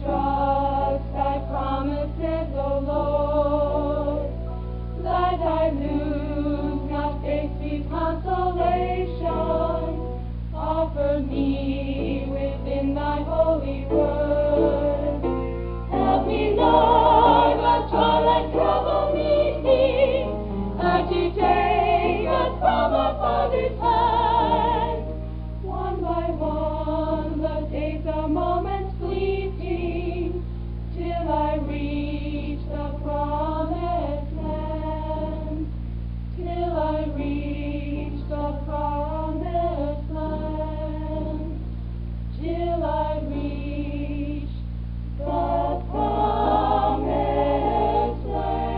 trust thy promises, O Lord. Let I lose not faith, sweet consolation. Offer me within thy holy word. Help me, Lord, when trial and trouble meet me, and ye take us from our Father's hand. One by one the days are moments fleeting, till I reach the promised land. Till I reach the promised land. Till I reach the promised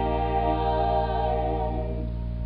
land.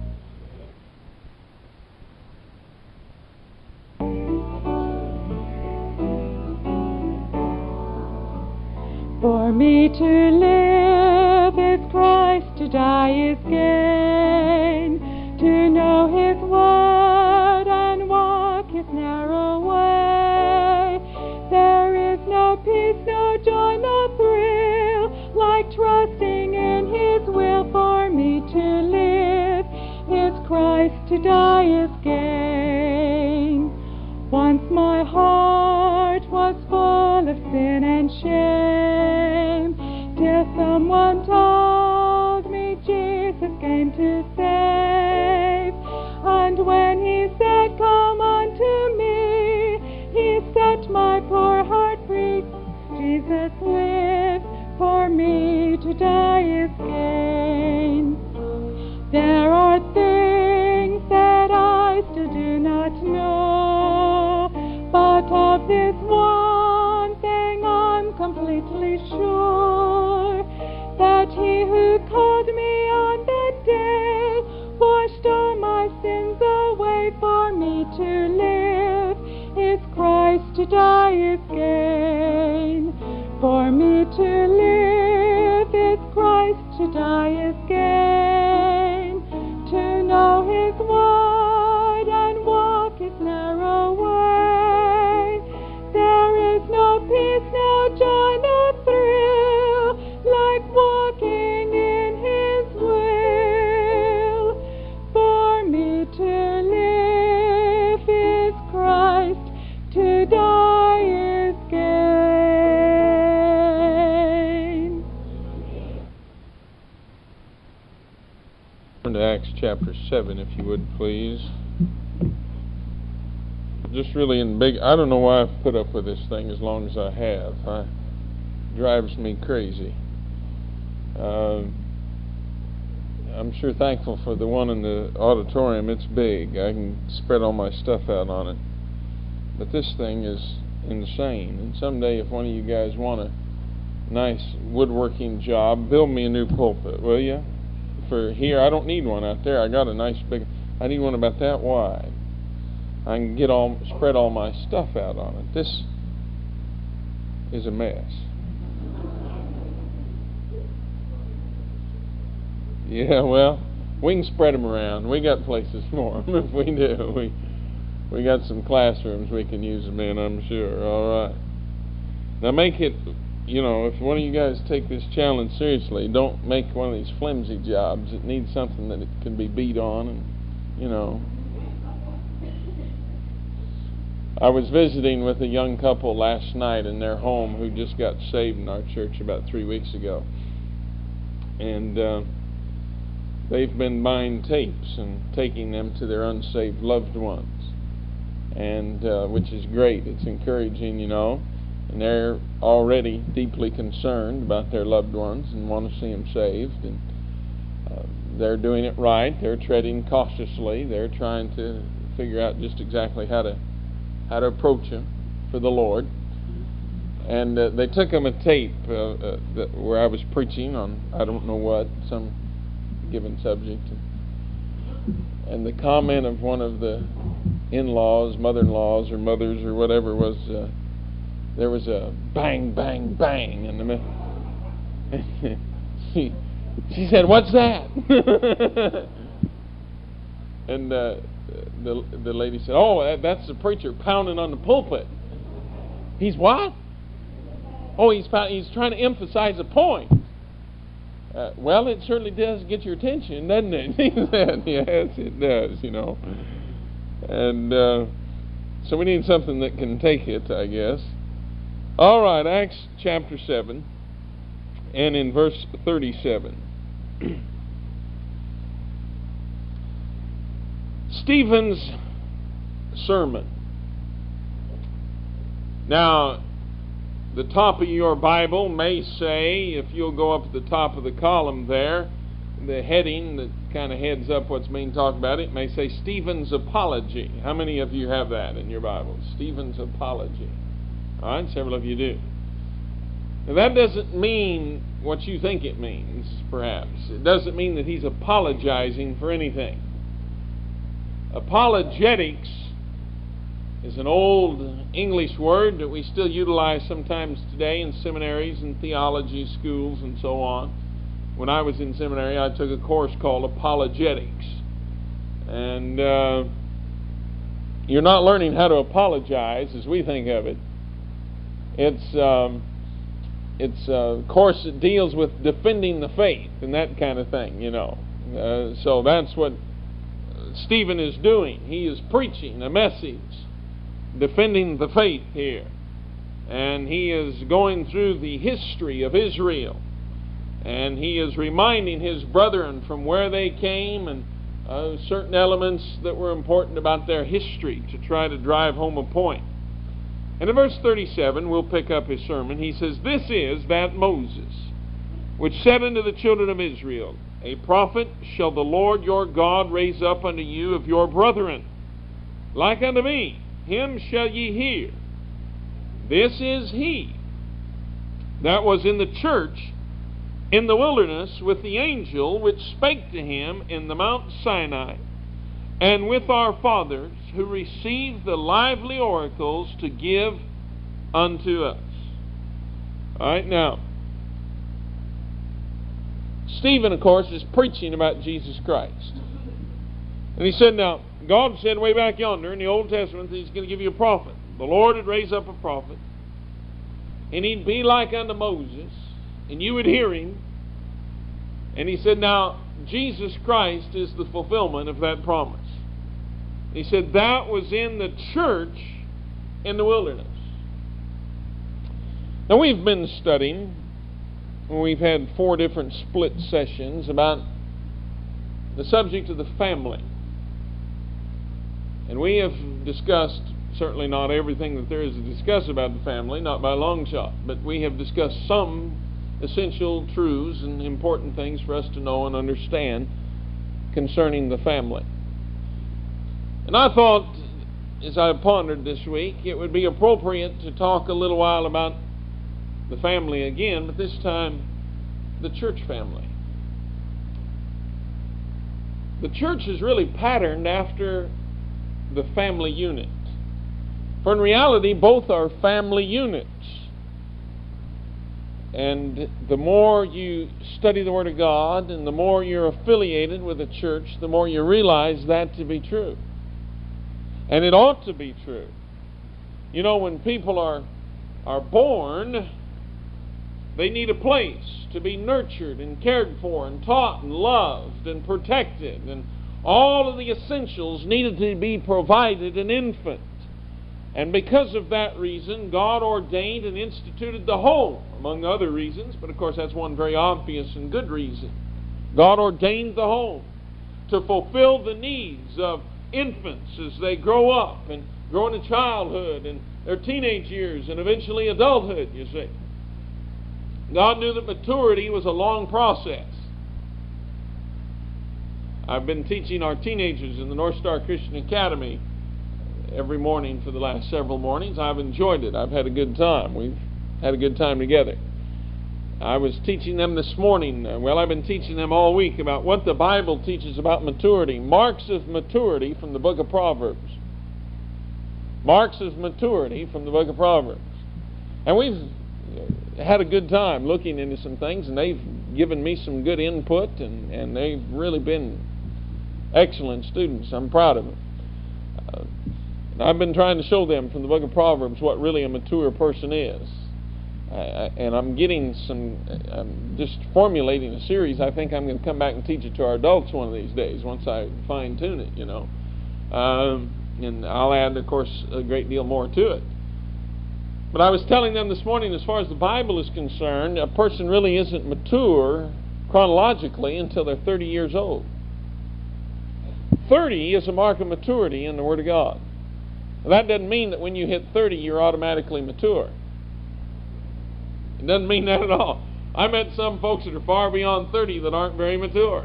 For me to live is Christ, to die is gain. To know His word and walk His narrow way. There is no peace, no joy, no thrill, like trusting in His will. For me to live is Christ, to die is gain. Once my heart was full of sin and shame, till someone told me Jesus came to save. And when He said, "Come unto me," He set my poor heart free. Jesus lives, for me to die is gain. There are things that I still do not know, but of this one thing I'm completely sure, that He who called me on that day washed all my sins away. For me to live is Christ, to die is gain. For me to live is Christ, to die is gain. To know His word and walk His narrow way. There is no peace, no joy, no thrill, like walking in His will. For me to live is Christ, to die is gain. Turn to Acts chapter 7, if you would, please. Just really in big, I don't know why I've put up with this thing as long as I have. It drives me crazy. I'm sure thankful for the one in the auditorium. It's big. I can spread all my stuff out on it. But this thing is insane. And someday, if one of you guys want a nice woodworking job, build me a new pulpit, will you? For here, I don't need one out there. I got a nice big, I need one about that wide. I can spread all my stuff out on it. This is a mess. Yeah, well, we can spread them around. We got places for them if we do. We got some classrooms we can use them in, I'm sure. All right. Now make it, if one of you guys take this challenge seriously, don't make one of these flimsy jobs. It needs something that it can be beat on and, I was visiting with a young couple last night in their home who just got saved in our church about 3 weeks ago. And they've been buying tapes and taking them to their unsaved loved ones, and which is great. It's encouraging, and they're already deeply concerned about their loved ones and want to see them saved. And they're doing it right. They're treading cautiously. They're trying to figure out just exactly how to approach Him for the Lord. And they took them a tape where I was preaching on, I don't know what, some given subject. And the comment of one of the in-laws, mother-in-laws or mothers or whatever was, there was a bang, bang, bang in the middle. She said, "What's that?" And the lady said, "Oh, that's the preacher pounding on the pulpit." "He's what?" Oh, he's trying to emphasize a point. Well, it certainly does get your attention, doesn't it? He said, yes, it does, you know. And so we need something that can take it, I guess. All right, Acts chapter 7, and in verse 37. Stephen's sermon. Now, the top of your Bible may say, if you'll go up at the top of the column there, the heading that kind of heads up what's being talked about, it may say Stephen's Apology. How many of you have that in your Bible? Stephen's Apology. All right, several of you do. Now, that doesn't mean what you think it means, perhaps. It doesn't mean that he's apologizing for anything. Apologetics is an old English word that we still utilize sometimes today in seminaries and theology schools and so on. When I was in seminary, I took a course called Apologetics. And you're not learning how to apologize as we think of it. It's a course that deals with defending the faith and that kind of thing, you know. So that's what Stephen is doing. He is preaching a message, defending the faith here. And he is going through the history of Israel. And he is reminding his brethren from where they came and certain elements that were important about their history to try to drive home a point. And in verse 37, we'll pick up his sermon. He says, "This is that Moses, which said unto the children of Israel, A prophet shall the Lord your God raise up unto you of your brethren, like unto me. Him shall ye hear. This is he that was in the church in the wilderness with the angel which spake to him in the Mount Sinai, and with our fathers, who received the lively oracles to give unto us." All right, now, Stephen, of course, is preaching about Jesus Christ. And he said, now, God said way back yonder in the Old Testament that he's going to give you a prophet. The Lord would raise up a prophet, and he'd be like unto Moses, and you would hear him. And he said, now, Jesus Christ is the fulfillment of that promise. He said that was in the church in the wilderness. Now, we've been studying, we've had 4 different split sessions about the subject of the family. And we have discussed, certainly not everything that there is to discuss about the family, not by a long shot, but we have discussed some essential truths and important things for us to know and understand concerning the family. And I thought, as I pondered this week, it would be appropriate to talk a little while about the family again, but this time the church family. The church is really patterned after the family unit. For in reality, both are family units. And the more you study the Word of God and the more you're affiliated with a church, the more you realize that to be true. And it ought to be true. You know, when people are born, they need a place to be nurtured and cared for and taught and loved and protected. And all of the essentials needed to be provided an infant. And because of that reason, God ordained and instituted the home, among other reasons, but of course that's one very obvious and good reason. God ordained the home to fulfill the needs of infants as they grow up and grow into childhood and their teenage years and eventually adulthood, you see. God knew that maturity was a long process. I've been teaching our teenagers in the North Star Christian Academy every morning for the last several mornings. I've enjoyed it. I've had a good time. We've had a good time together. I was teaching them this morning, I've been teaching them all week about what the Bible teaches about maturity. Marks of maturity from the book of Proverbs. Marks of maturity from the book of Proverbs. And we've had a good time looking into some things, and they've given me some good input, and they've really been excellent students. I'm proud of them. I've been trying to show them from the book of Proverbs what really a mature person is. and I'm getting I'm just formulating a series. I think I'm going to come back and teach it to our adults one of these days once I fine-tune it, and I'll add, of course, a great deal more to it. But I was telling them this morning, as far as the Bible is concerned, a person really isn't mature chronologically until they're 30 years old. 30 is a mark of maturity in the Word of God. That doesn't mean that when you hit 30 you're automatically mature. It doesn't mean that at all. I met some folks that are far beyond 30 that aren't very mature,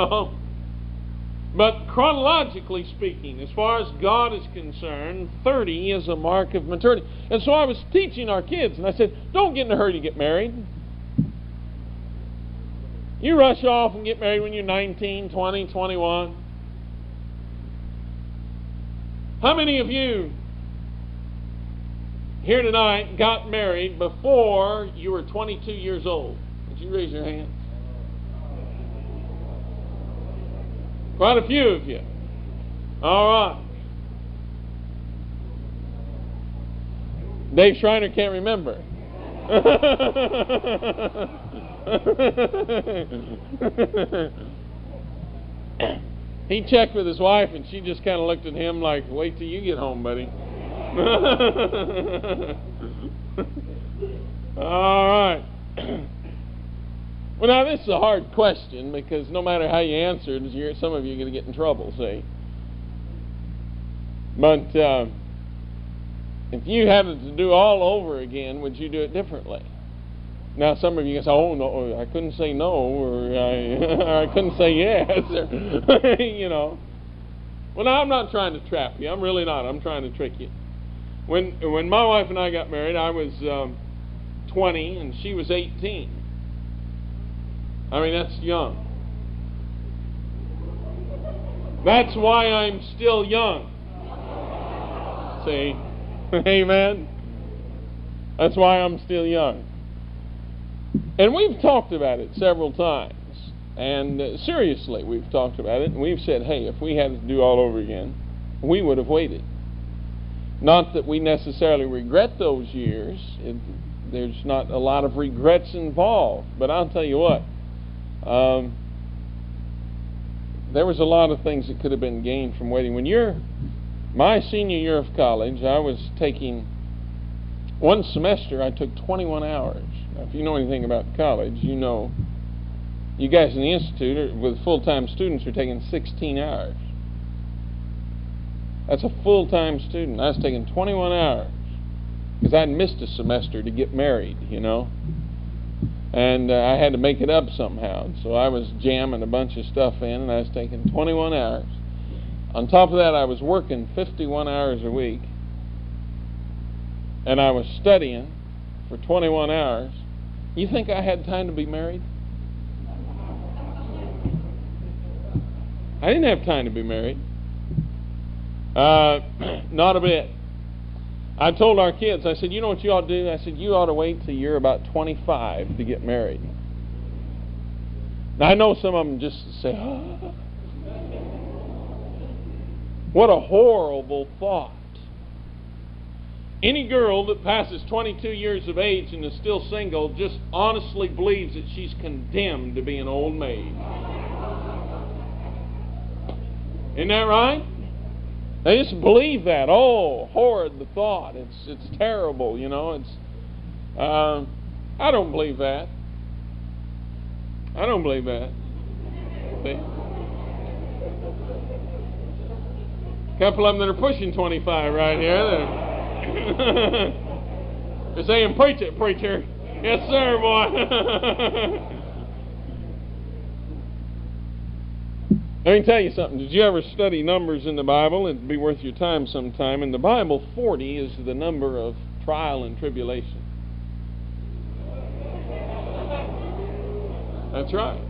But chronologically speaking, as far as God is concerned, 30 is a mark of maturity. And so I was teaching our kids, and I said, don't get in a hurry to get married. You rush off and get married when you're 19, 20, 21. How many of you here tonight got married before you were 22 years old? Would you raise your hand? Quite a few of you. All right. Dave Schreiner can't remember. He checked with his wife, and she just kind of looked at him like, wait till you get home, buddy. All right. Well, now, this is a hard question, because no matter how you answer it, some of you are going to get in trouble, see? But if you had it to do all over again, would you do it differently? Now, some of you can say, oh, no, I couldn't say no, or I couldn't say yes, or, Well, now, I'm not trying to trap you. I'm really not. I'm trying to trick you. When my wife and I got married, I was 20, and she was 18. I mean, that's young. That's why I'm still young. See? Amen? That's why I'm still young. And we've talked about it several times. And seriously, we've talked about it. And we've said, hey, if we had to do all over again, we would have waited. Not that we necessarily regret those years. There's not a lot of regrets involved. But I'll tell you what. There was a lot of things that could have been gained from waiting. My senior year of college, I was taking, one semester I took 21 hours. Now, if you know anything about college, you guys in the Institute with full-time students are taking 16 hours. That's a full-time student. I was taking 21 hours because I'd missed a semester to get married, And I had to make it up somehow. So I was jamming a bunch of stuff in, and I was taking 21 hours. On top of that, I was working 51 hours a week. And I was studying for 21 hours. You think I had time to be married? I didn't have time to be married. Not a bit. I told our kids, I said, you know what you ought to do? I said, you ought to wait till you're about 25 to get married. Now, I know some of them just say, oh. What a horrible thought. Any girl that passes 22 years of age and is still single just honestly believes that she's condemned to be an old maid. Isn't that right? They just believe that. Oh, horrid the thought. It's terrible, I don't believe that. I don't believe that. See? A couple of them that are pushing 25 right here. They're saying, preach it, preacher. Yes, sir, boy. Let me tell you something. Did you ever study numbers in the Bible? It'd be worth your time sometime. In the Bible, 40 is the number of trial and tribulation. That's right.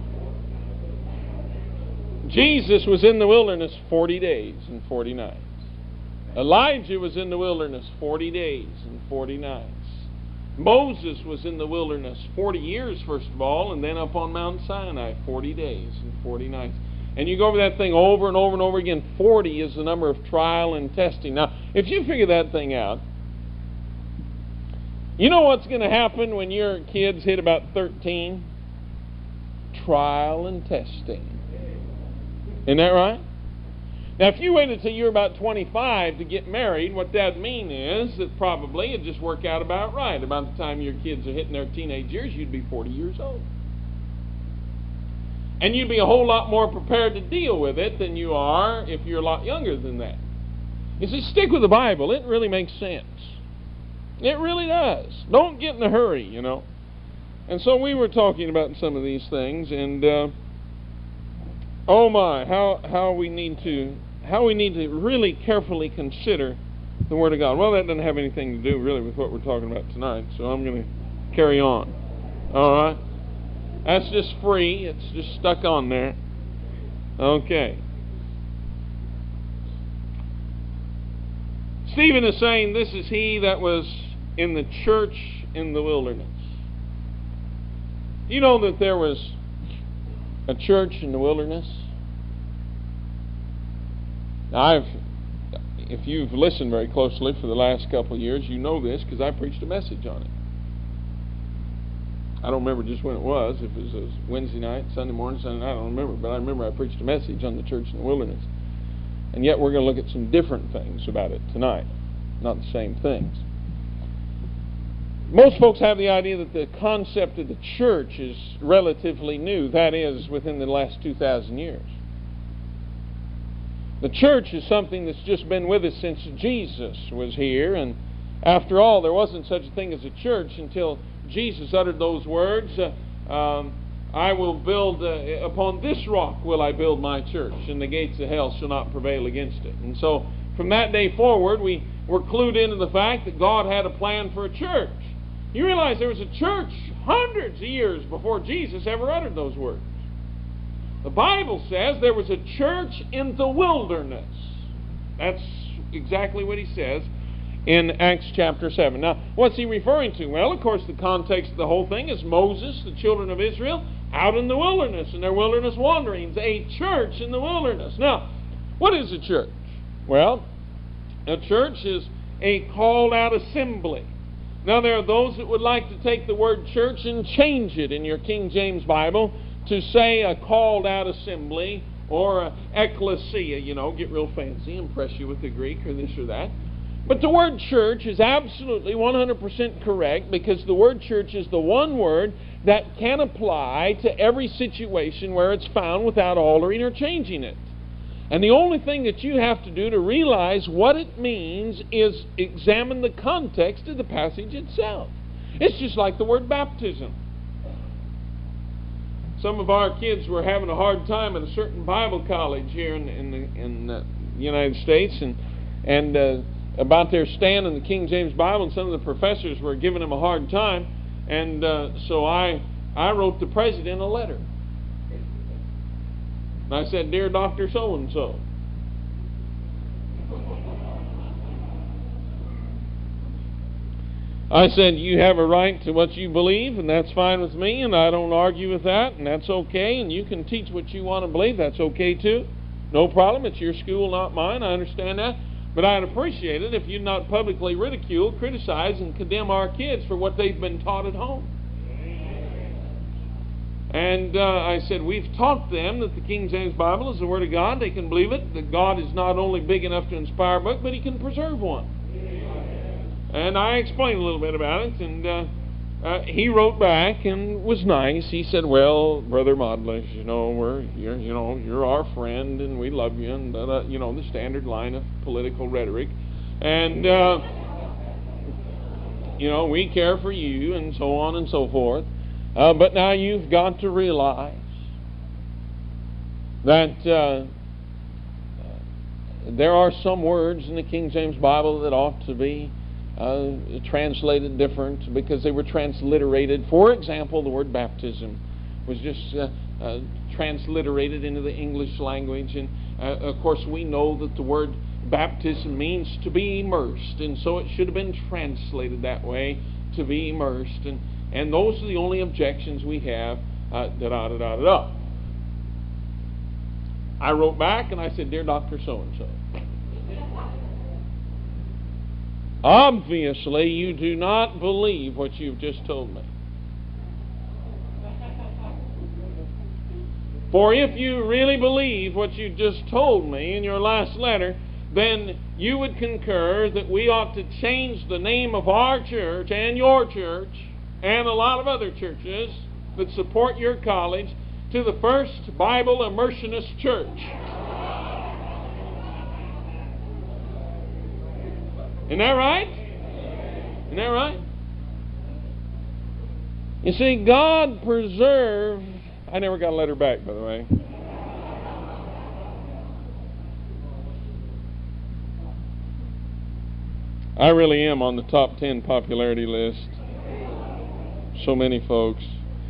Jesus was in the wilderness 40 days and 40 nights. Elijah was in the wilderness 40 days and 40 nights. Moses was in the wilderness 40 years, first of all, and then up on Mount Sinai 40 days and 40 nights. And you go over that thing over and over and over again. 40 is the number of trial and testing. Now, if you figure that thing out, You know what's going to happen when your kids hit about 13? Trial and testing. Isn't that right? Now, if you waited until you were about 25 to get married, what that would mean is that probably it'd just work out about right. About the time your kids are hitting their teenage years, you'd be 40 years old. And you'd be a whole lot more prepared to deal with it than you are if you're a lot younger than that. You see, stick with the Bible. It really makes sense. It really does. Don't get in a hurry, you know. And so we were talking about some of these things, and oh my, how we need to really carefully consider the Word of God. Well, that doesn't have anything to do really with what we're talking about tonight, so I'm going to carry on. All right? That's just free. It's just stuck on there. Okay. Stephen is saying this is he that was in the church in the wilderness. You know that there was a church in the wilderness? Now, if you've listened very closely for the last couple of years, you know this because I preached a message on it. I don't remember just when it was. If it was a Wednesday night, Sunday morning, Sunday night, I don't remember. But I remember I preached a message on the church in the wilderness. And yet we're going to look at some different things about it tonight. Not the same things. Most folks have the idea that the concept of the church is relatively new. That is, within the last 2,000 years. The church is something that's just been with us since Jesus was here. And after all, there wasn't such a thing as a church until Jesus uttered those words, I will build, upon this rock will I build my church, and the gates of hell shall not prevail against it. And so, from that day forward, we were clued into the fact that God had a plan for a church. You realize there was a church hundreds of years before Jesus ever uttered those words. The Bible says there was a church in the wilderness. That's exactly what he says in Acts chapter 7. Now, what's he referring to? Well, of course, the context of the whole thing is Moses, the children of Israel, out in the wilderness, in their wilderness wanderings, a church in the wilderness. Now, what is a church? Well, a church is a called-out assembly. Now, there are those that would like to take the word church and change it in your King James Bible to say a called-out assembly or a ecclesia, you know, get real fancy, impress you with the Greek or this or that. But the word church is absolutely 100% correct because the word church is the one word that can apply to every situation where it's found without altering or changing it. And the only thing that you have to do to realize what it means is examine the context of the passage itself. It's just like the word baptism. Some of our kids were having a hard time at a certain Bible college here in the United States and about their stand in the King James Bible, and some of the professors were giving them a hard time, and so I wrote the president a letter. And I said, "Dear Dr. So-and-so, I said, you have a right to what you believe, and that's fine with me, and I don't argue with that, and that's okay, and you can teach what you want to believe, that's okay too. No problem, it's your school, not mine, I understand that. But I'd appreciate it if you'd not publicly ridicule, criticize, and condemn our kids for what they've been taught at home." And I said, we've taught them that the King James Bible is the Word of God. They can believe it, that God is not only big enough to inspire a book, but He can preserve one. And I explained a little bit about it, and he wrote back and was nice. He said, "Well, Brother Modlish, you're our friend, and we love you," and the standard line of political rhetoric, and we care for you, and so on and so forth. But now you've got to realize that there are some words in the King James Bible that ought to be translated different because they were transliterated. For example, the word baptism was just transliterated into the English language, and of course we know that the word baptism means to be immersed, and so it should have been translated that way, to be immersed, and those are the only objections we have. I wrote back and I said, "Dear Dr. So-and-so, Obviously, you do not believe what you've just told me. For if you really believe what you just told me in your last letter, then you would concur that we ought to change the name of our church and your church and a lot of other churches that support your college to the First Bible Immersionist Church. Isn't that right? Isn't that right? You see, God preserved... I never got a letter back, by the way. I really am on the top 10 popularity list. So many folks.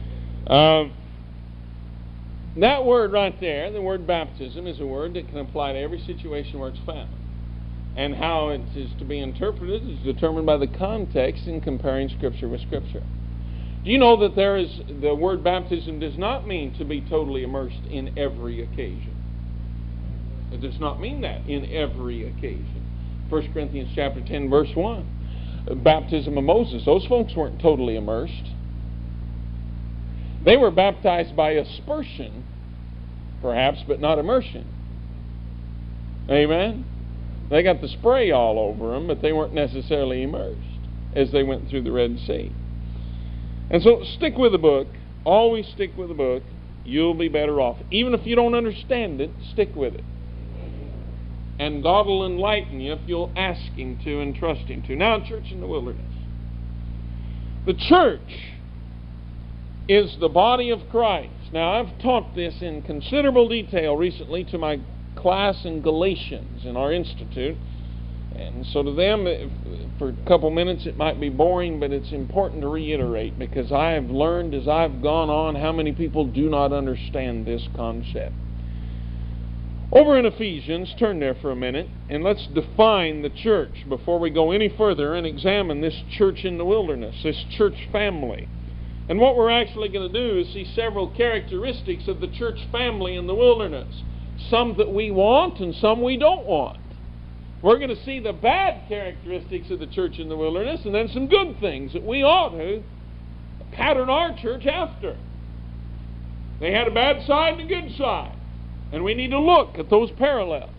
That word right there, the word baptism, is a word that can apply to every situation where it's found. And how it is to be interpreted is determined by the context in comparing Scripture with Scripture. Do you know that the word baptism does not mean to be totally immersed in every occasion? It does not mean that in every occasion. 1 Corinthians chapter 10, verse 1. Baptism of Moses, those folks weren't totally immersed. They were baptized by aspersion, perhaps, but not immersion. Amen? They got the spray all over them, but they weren't necessarily immersed as they went through the Red Sea. And so stick with the book. Always stick with the book. You'll be better off. Even if you don't understand it, stick with it. And God will enlighten you if you'll ask Him to and trust Him to. Now, church in the wilderness. The church is the body of Christ. Now, I've taught this in considerable detail recently to my class in Galatians in our institute. And so to them, for a couple minutes, it might be boring, but it's important to reiterate because I have learned as I've gone on how many people do not understand this concept. Over in Ephesians, turn there for a minute, and let's define the church before we go any further and examine this church in the wilderness, this church family. And what we're actually going to do is see several characteristics of the church family in the wilderness. Some that we want and some we don't want. We're going to see the bad characteristics of the church in the wilderness and then some good things that we ought to pattern our church after. They had a bad side and a good side. And we need to look at those parallels.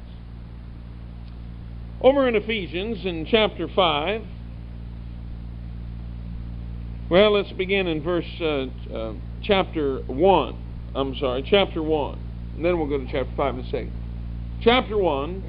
Over in Ephesians in chapter 5, well, let's begin in chapter 1. And then we'll go to chapter 5 in a second. Chapter 1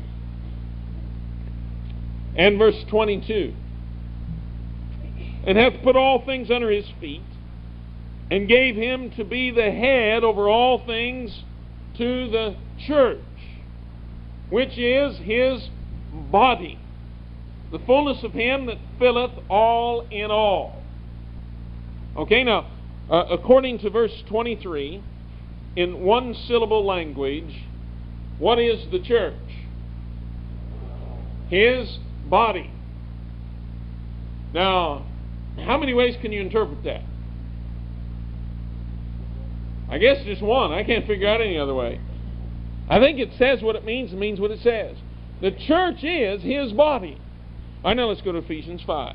and verse 22. And hath put all things under His feet, and gave Him to be the head over all things to the church, which is His body, the fullness of Him that filleth all in all. Okay, now, according to verse 23, in one syllable language, what is the church? His body. Now, how many ways can you interpret that? I guess just one. I can't figure out any other way. I think it says what it means and means what it says. The church is His body. All right, now let's go to Ephesians 5.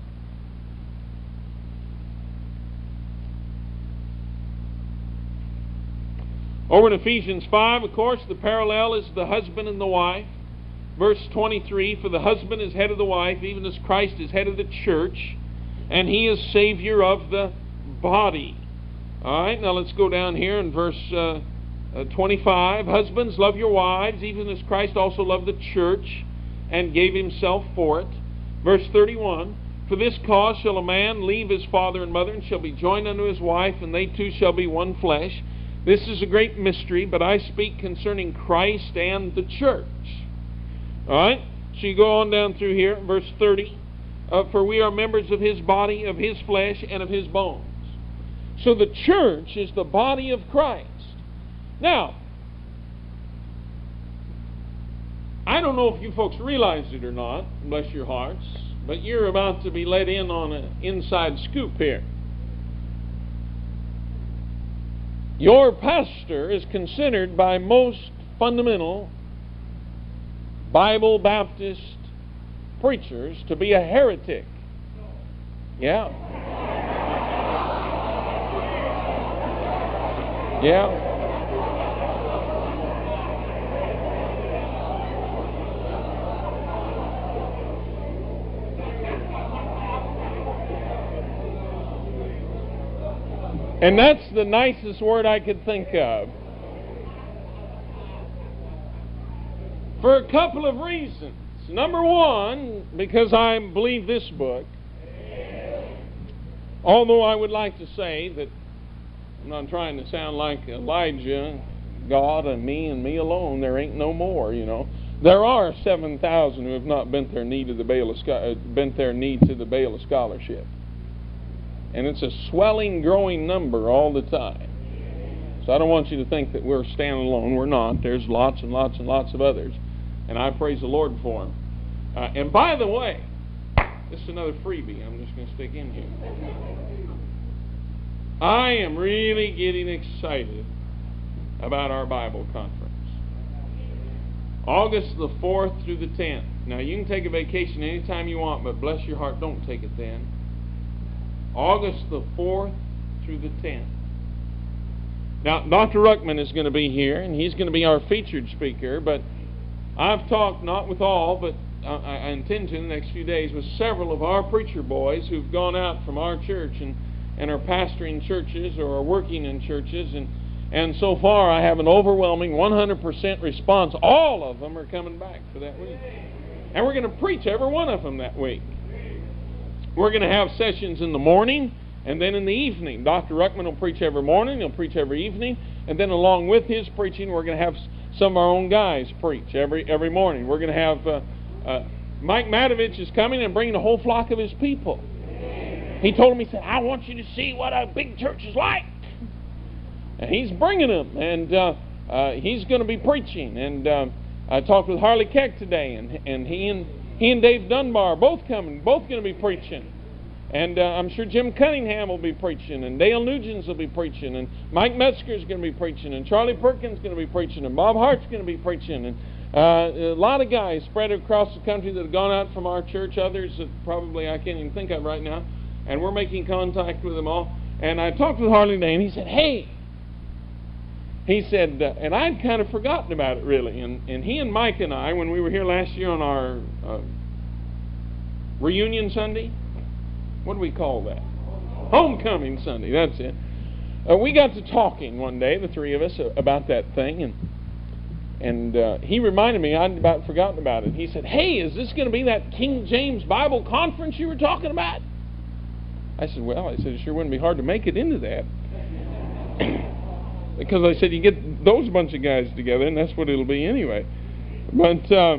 Over in Ephesians 5, of course, the parallel is the husband and the wife. Verse 23, for the husband is head of the wife, even as Christ is head of the church, and He is Savior of the body. All right, now let's go down here in verse 25. Husbands, love your wives, even as Christ also loved the church, and gave Himself for it. Verse 31, for this cause shall a man leave his father and mother, and shall be joined unto his wife, and they two shall be one flesh. This is a great mystery, but I speak concerning Christ and the church. All right, so you go on down through here, verse 30. For we are members of His body, of His flesh, and of His bones. So the church is the body of Christ. Now, I don't know if you folks realize it or not, bless your hearts, but you're about to be let in on an inside scoop here. Your pastor is considered by most fundamental Bible Baptist preachers to be a heretic. Yeah. Yeah. And that's the nicest word I could think of. For a couple of reasons. Number one, because I believe this book. Although I would like to say that I'm not trying to sound like Elijah, God and me alone, there ain't no more, you know. There are 7,000 who have not bent their knee to the Baal of scholarship. And it's a swelling, growing number all the time. So I don't want you to think that we're standing alone. We're not. There's lots and lots and lots of others. And I praise the Lord for them. And by the way, this is another freebie I'm just going to stick in here. I am really getting excited about our Bible conference. August the 4th through the 10th. Now, you can take a vacation anytime you want, but bless your heart, don't take it then. August the 4th through the 10th. Now, Dr. Ruckman is going to be here, and he's going to be our featured speaker, but I've talked, not with all, but I intend to in the next few days, with several of our preacher boys who've gone out from our church and are pastoring churches or are working in churches, and so far I have an overwhelming 100% response. All of them are coming back for that week. And we're going to preach every one of them that week. We're going to have sessions in the morning and then in the evening. Dr. Ruckman will preach every morning, he'll preach every evening, and then along with his preaching, we're going to have some of our own guys preach every morning. We're going to have Mike Matovich is coming and bringing a whole flock of his people. He told me, he said, I want you to see what a big church is like. And he's bringing them, and he's going to be preaching. And I talked with Harley Keck today, and he and Dave Dunbar both coming, both going to be preaching. And I'm sure Jim Cunningham will be preaching, and Dale Nugents will be preaching, and Mike Metzger is going to be preaching, and Charlie Perkins is going to be preaching, and Bob Hart's going to be preaching, and a lot of guys spread across the country that have gone out from our church, others that probably I can't even think of right now, and we're making contact with them all. And I talked with Harley today, and he said, hey, he said, and I'd kind of forgotten about it really, and he and Mike and I, when we were here last year on our reunion Sunday, what do we call that? Homecoming Sunday, that's it. We got to talking one day, the three of us, about that thing, and he reminded me, I'd about forgotten about it. He said, hey, is this going to be that King James Bible Conference you were talking about? I said, well, it sure wouldn't be hard to make it into that. Because I said, you get those bunch of guys together, and that's what it'll be anyway. But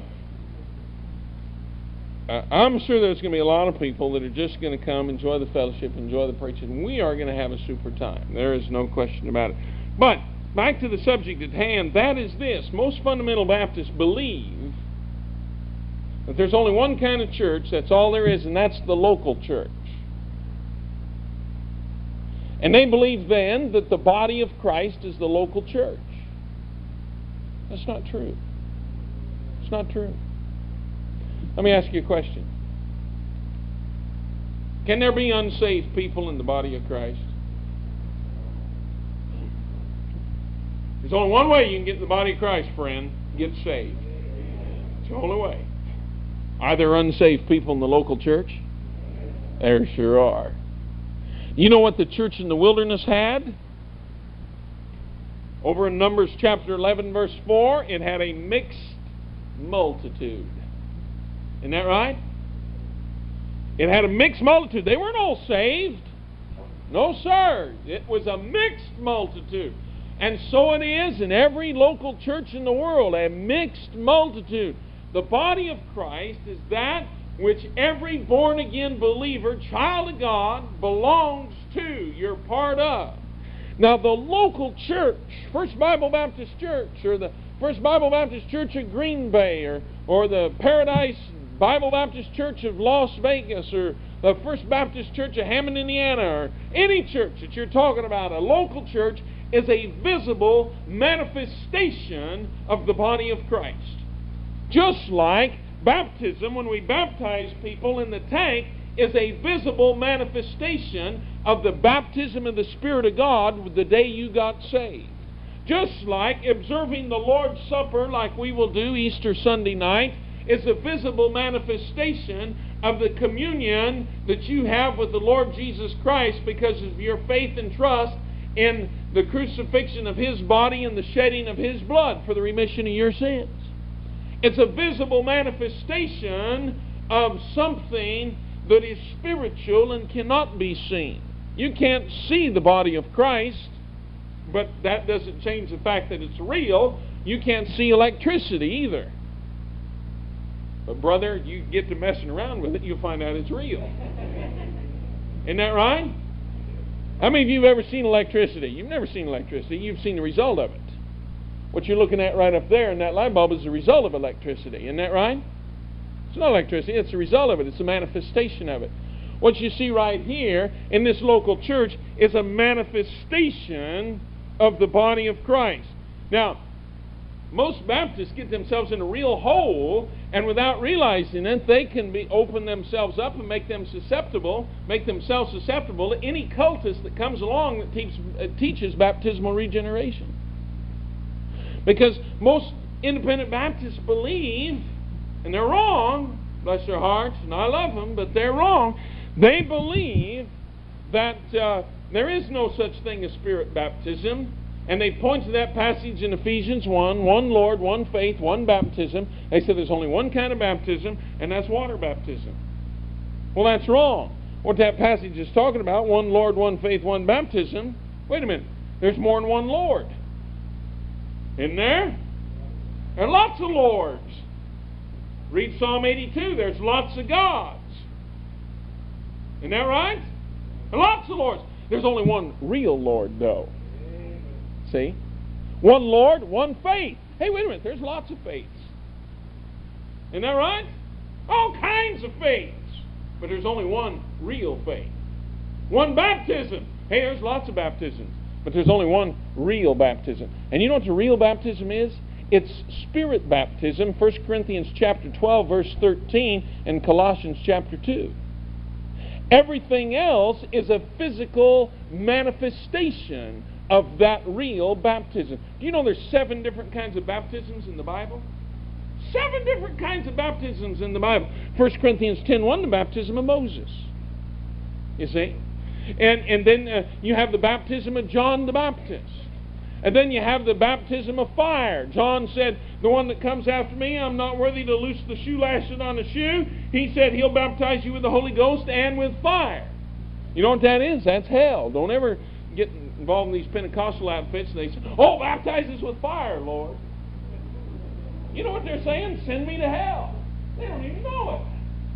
I'm sure there's going to be a lot of people that are just going to come, enjoy the fellowship, enjoy the preaching. We are going to have a super time. There is no question about it. But back to the subject at hand, that is this. Most fundamental Baptists believe that there's only one kind of church, that's all there is, and that's the local church. And they believe then that the body of Christ is the local church. That's not true. It's not true. Let me ask you a question. Can there be unsaved people in the body of Christ? There's only one way you can get in the body of Christ, friend. Get saved. It's the only way. Are there unsaved people in the local church? There sure are. You know what the church in the wilderness had? Over in Numbers chapter 11, verse 4, it had a mixed multitude. Isn't that right? It had a mixed multitude. They weren't all saved. No, sir. It was a mixed multitude. And so it is in every local church in the world, a mixed multitude. The body of Christ is that which every born-again believer, child of God, belongs to. You're part of. Now, the local church, First Bible Baptist Church, or the First Bible Baptist Church of Green Bay, or the Paradise Bible Baptist Church of Las Vegas, or the First Baptist Church of Hammond, Indiana, or any church that you're talking about, a local church is a visible manifestation of the body of Christ. Just like baptism, when we baptize people in the tank, is a visible manifestation of the baptism of the Spirit of God the day you got saved. Just like observing the Lord's Supper, like we will do Easter Sunday night, is a visible manifestation of the communion that you have with the Lord Jesus Christ because of your faith and trust in the crucifixion of His body and the shedding of His blood for the remission of your sins. It's a visible manifestation of something that is spiritual and cannot be seen. You can't see the body of Christ, but that doesn't change the fact that it's real. You can't see electricity either. But brother, you get to messing around with it, you'll find out it's real. Isn't that right? How many of you have ever seen electricity? You've never seen electricity. You've seen the result of it. What you're looking at right up there in that light bulb is the result of electricity. Isn't that right? It's not electricity. It's the result of it. It's a manifestation of it. What you see right here in this local church is a manifestation of the body of Christ. Now, most Baptists get themselves in a real hole, and without realizing it, they can open themselves up and make themselves susceptible to any cultist that comes along that teaches baptismal regeneration. Because most independent Baptists believe, and they're wrong, bless their hearts, and I love them, but they're wrong. They believe that there is no such thing as spirit baptism, and they point to that passage in Ephesians 1, one Lord, one faith, one baptism. They said there's only one kind of baptism, and that's water baptism. Well, that's wrong. What that passage is talking about, one Lord, one faith, one baptism, wait a minute, there's more than one Lord. Isn't there? There are lots of Lords. Read Psalm 82, there's lots of gods. Isn't that right? There are lots of Lords. There's only one real Lord, though. See? One Lord, one faith. Hey, wait a minute, there's lots of faiths. Isn't that right? All kinds of faiths. But there's only one real faith. One baptism. Hey, there's lots of baptisms. But there's only one real baptism. And you know what the real baptism is? It's spirit baptism, 1 Corinthians chapter 12, verse 13, and Colossians chapter 2. Everything else is a physical manifestation of that real baptism. Do you know there's 7 different kinds of baptisms in the Bible? 7 different kinds of baptisms in the Bible. 1 Corinthians 10:1, the baptism of Moses. You see? And then you have the baptism of John the Baptist. And then you have the baptism of fire. John said, the one that comes after me, I'm not worthy to loose the shoe latchet on the shoe. He said he'll baptize you with the Holy Ghost and with fire. You know what that is? That's hell. Don't ever get involved in these Pentecostal outfits and they say, oh, baptize us with fire, Lord. You know what they're saying? Send me to hell. They don't even know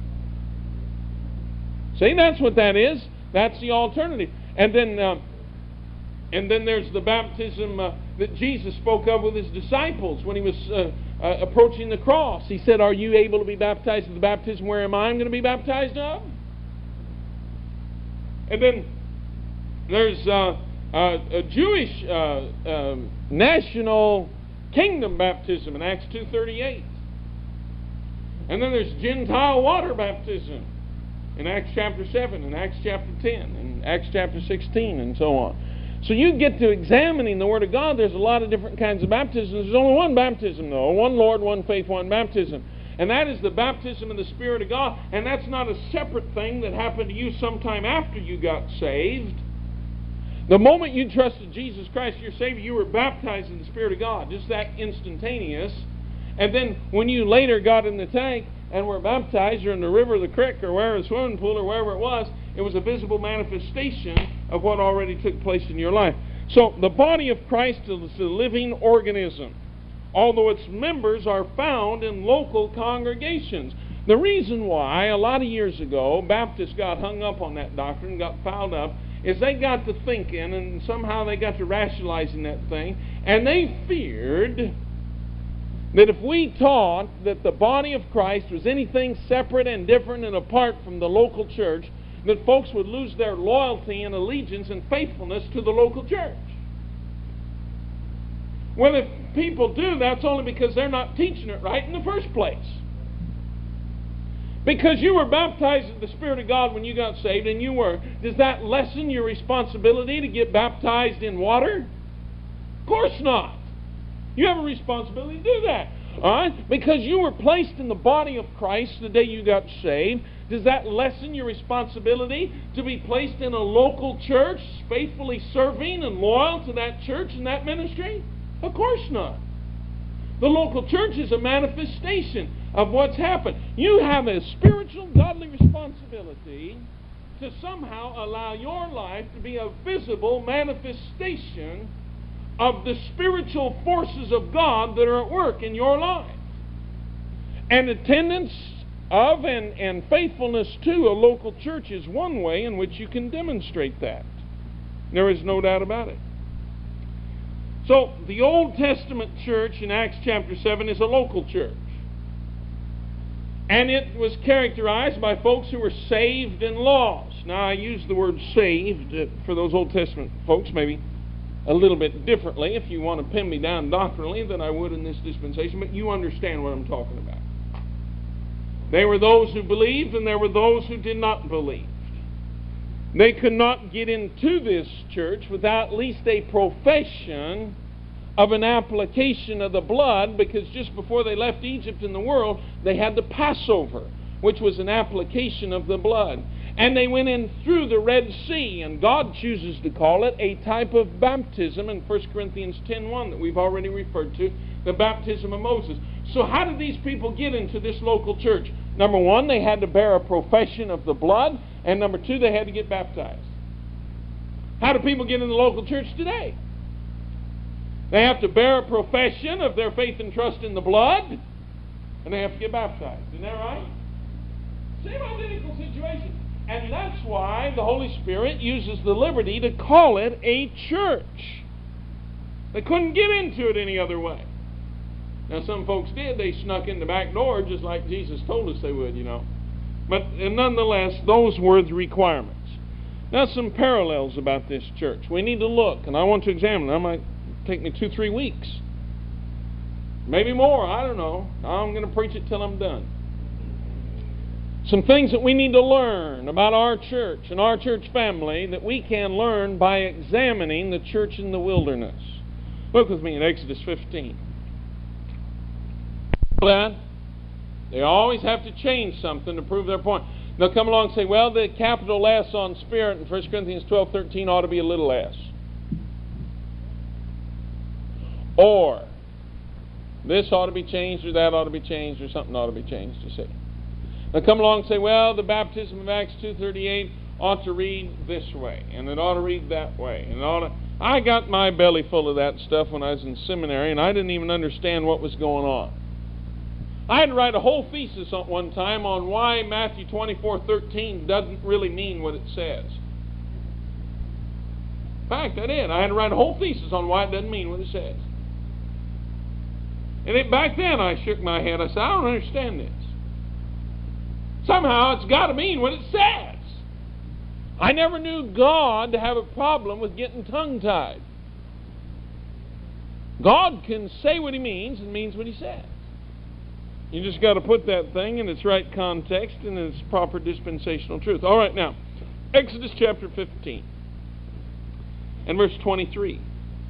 it. See, that's what that is. That's the alternative. And then there's the baptism that Jesus spoke of with His disciples when He was approaching the cross. He said, are you able to be baptized with the baptism wherein I'm going to be baptized of? And then there's a Jewish national kingdom baptism in Acts 2:38. And then there's Gentile water baptism in Acts chapter 7, and Acts chapter 10, and Acts chapter 16, and so on. So you get to examining the Word of God, there's a lot of different kinds of baptisms. There's only one baptism, though. One Lord, one faith, one baptism. And that is the baptism of the Spirit of God. And that's not a separate thing that happened to you sometime after you got saved. The moment you trusted Jesus Christ, your Savior, you were baptized in the Spirit of God. Just that instantaneous. And then when you later got in the tank and were baptized, or in the river, the creek, or wherever, the swimming pool, or wherever it was a visible manifestation of what already took place in your life. So the body of Christ is a living organism, although its members are found in local congregations. The reason why, a lot of years ago, Baptists got hung up on that doctrine, got fouled up, is they got to thinking, and somehow they got to rationalizing that thing, and they feared that if we taught that the body of Christ was anything separate and different and apart from the local church, that folks would lose their loyalty and allegiance and faithfulness to the local church. Well, if people do, that's only because they're not teaching it right in the first place. Because you were baptized in the Spirit of God when you got saved, and you were, does that lessen your responsibility to get baptized in water? Of course not. You have a responsibility to do that. All right? Because you were placed in the body of Christ the day you got saved, does that lessen your responsibility to be placed in a local church, faithfully serving and loyal to that church and that ministry? Of course not. The local church is a manifestation of what's happened. You have a spiritual, godly responsibility to somehow allow your life to be a visible manifestation of the spiritual forces of God that are at work in your life. And attendance of and faithfulness to a local church is one way in which you can demonstrate that. There is no doubt about it. So, the Old Testament church in Acts chapter 7 is a local church. And it was characterized by folks who were saved and lost. Now, I use the word saved for those Old Testament folks maybe a little bit differently if you want to pin me down doctrinally than I would in this dispensation, but you understand what I'm talking about. There were those who believed and there were those who did not believe. They could not get into this church without at least a profession of an application of the blood, because just before they left Egypt and the world, they had the Passover, which was an application of the blood. And they went in through the Red Sea, and God chooses to call it a type of baptism in 1 Corinthians 10:1 that we've already referred to, the baptism of Moses. So how did these people get into this local church? Number one, they had to bear a profession of the blood, and number two, they had to get baptized. How do people get in the local church today? They have to bear a profession of their faith and trust in the blood, and they have to get baptized. Isn't that right? Same identical situation. And that's why the Holy Spirit uses the liberty to call it a church. They couldn't get into it any other way. Now, some folks did. They snuck in the back door just like Jesus told us they would, you know. But nonetheless, those were the requirements. Now, some parallels about this church. We need to look, and I want to examine them. It might take me 2-3 weeks. Maybe more, I don't know. I'm going to preach it till I'm done. Some things that we need to learn about our church and our church family that we can learn by examining the church in the wilderness. Look with me in Exodus 15. They always have to change something to prove their point. They'll come along and say, well, the capital S on Spirit in 1 Corinthians 12:13 ought to be a little s. Or, this ought to be changed, or that ought to be changed, or something ought to be changed, you see. They'll come along and say, well, the baptism of Acts 2:38 ought to read this way, and it ought to read that way. And it ought to... I got my belly full of that stuff when I was in seminary, and I didn't even understand what was going on. I had to write a whole thesis at one time on why Matthew 24:13 doesn't really mean what it says. In fact, I did. I had to write a whole thesis on why it doesn't mean what it says. And back then I shook my head. I said, I don't understand this. Somehow it's got to mean what it says. I never knew God to have a problem with getting tongue-tied. God can say what He means and means what He says. You just got to put that thing in its right context and its proper dispensational truth. All right, now, Exodus chapter 15 and verse 23.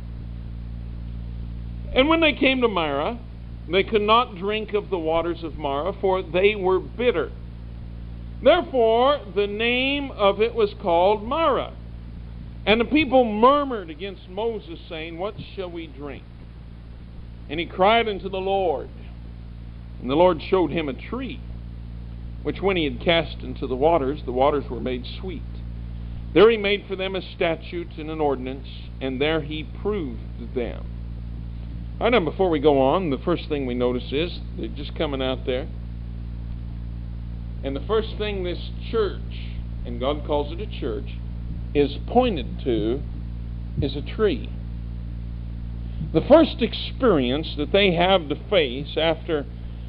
And when they came to Marah, they could not drink of the waters of Marah, for they were bitter. Therefore, the name of it was called Marah. And the people murmured against Moses, saying, what shall we drink? And he cried unto the Lord. And the Lord showed him a tree, which when he had cast into the waters were made sweet. There he made for them a statute and an ordinance, and there he proved them. All right, now before we go on, the first thing we notice is, they're just coming out there. And the first thing this church, and God calls it a church, is pointed to is a tree. The first experience that they have to face after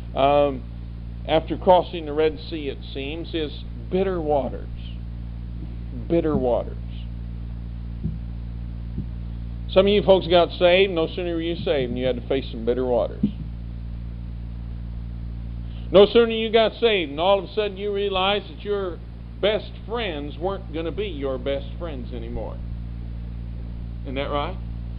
crossing the Red Sea, it seems, is bitter waters. Bitter waters. Some of you folks got saved. No sooner were you saved and you had to face some bitter waters. No sooner you got saved and all of a sudden you realized that your best friends weren't going to be your best friends anymore. Isn't that right?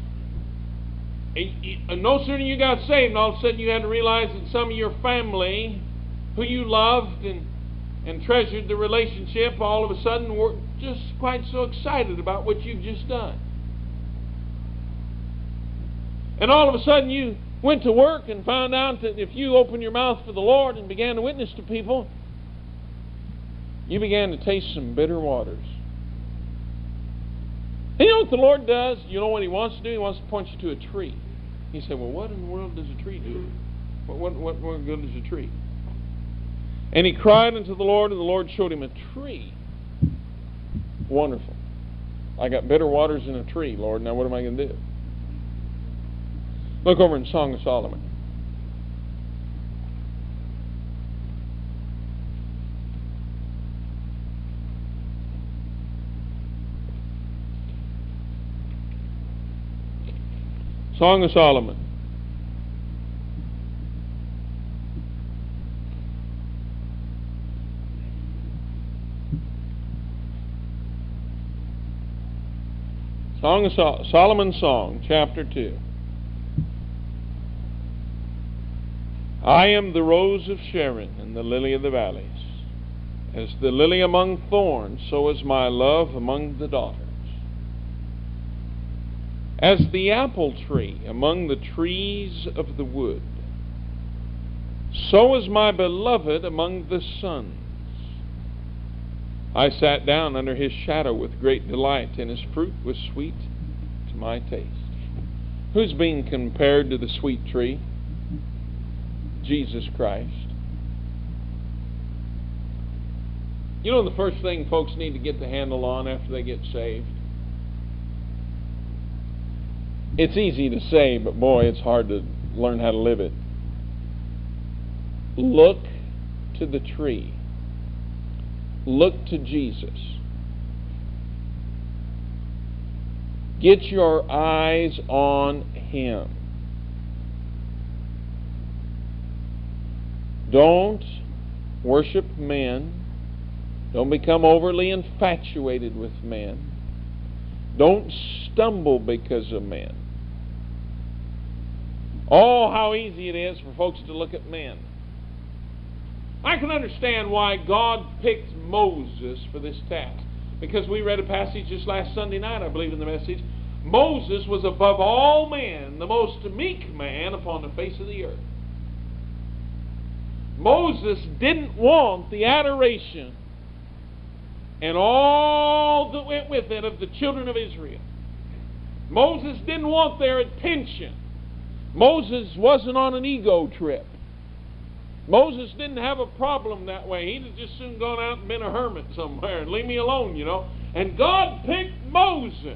No sooner you got saved and all of a sudden you had to realize that some of your family who you loved and treasured the relationship all of a sudden were just quite so excited about what you've just done. And all of a sudden you went to work and found out that if you opened your mouth for the Lord and began to witness to people, you began to taste some bitter waters. And you know what the Lord does? You know what He wants to do? He wants to point you to a tree. You say, well, what in the world does a tree do? What good is a tree? And he cried unto the Lord, and the Lord showed him a tree. Wonderful. I got bitter waters in a tree, Lord. Now what am I going to do? Look over in Song of Solomon. Song of Solomon. Song of Solomon's Song, chapter 2. I am the rose of Sharon and the lily of the valleys. As the lily among thorns, so is my love among the daughters. As the apple tree among the trees of the wood, so is my beloved among the sons. I sat down under his shadow with great delight, and his fruit was sweet to my taste. Who's being compared to the sweet tree? Jesus Christ. You know the first thing folks need to get the handle on after they get saved? It's easy to say, but boy, it's hard to learn how to live it. Look to the tree. Look to Jesus. Get your eyes on Him. Don't worship men. Don't become overly infatuated with men. Don't stumble because of men. Oh, how easy it is for folks to look at men. I can understand why God picked Moses for this task. Because we read a passage just last Sunday night, I believe, in the message. Moses was above all men, the most meek man upon the face of the earth. Moses didn't want the adoration and all that went with it of the children of Israel. Moses didn't want their attention. Moses wasn't on an ego trip. Moses didn't have a problem that way. He'd have just soon gone out and been a hermit somewhere and leave me alone, you know. And God picked Moses.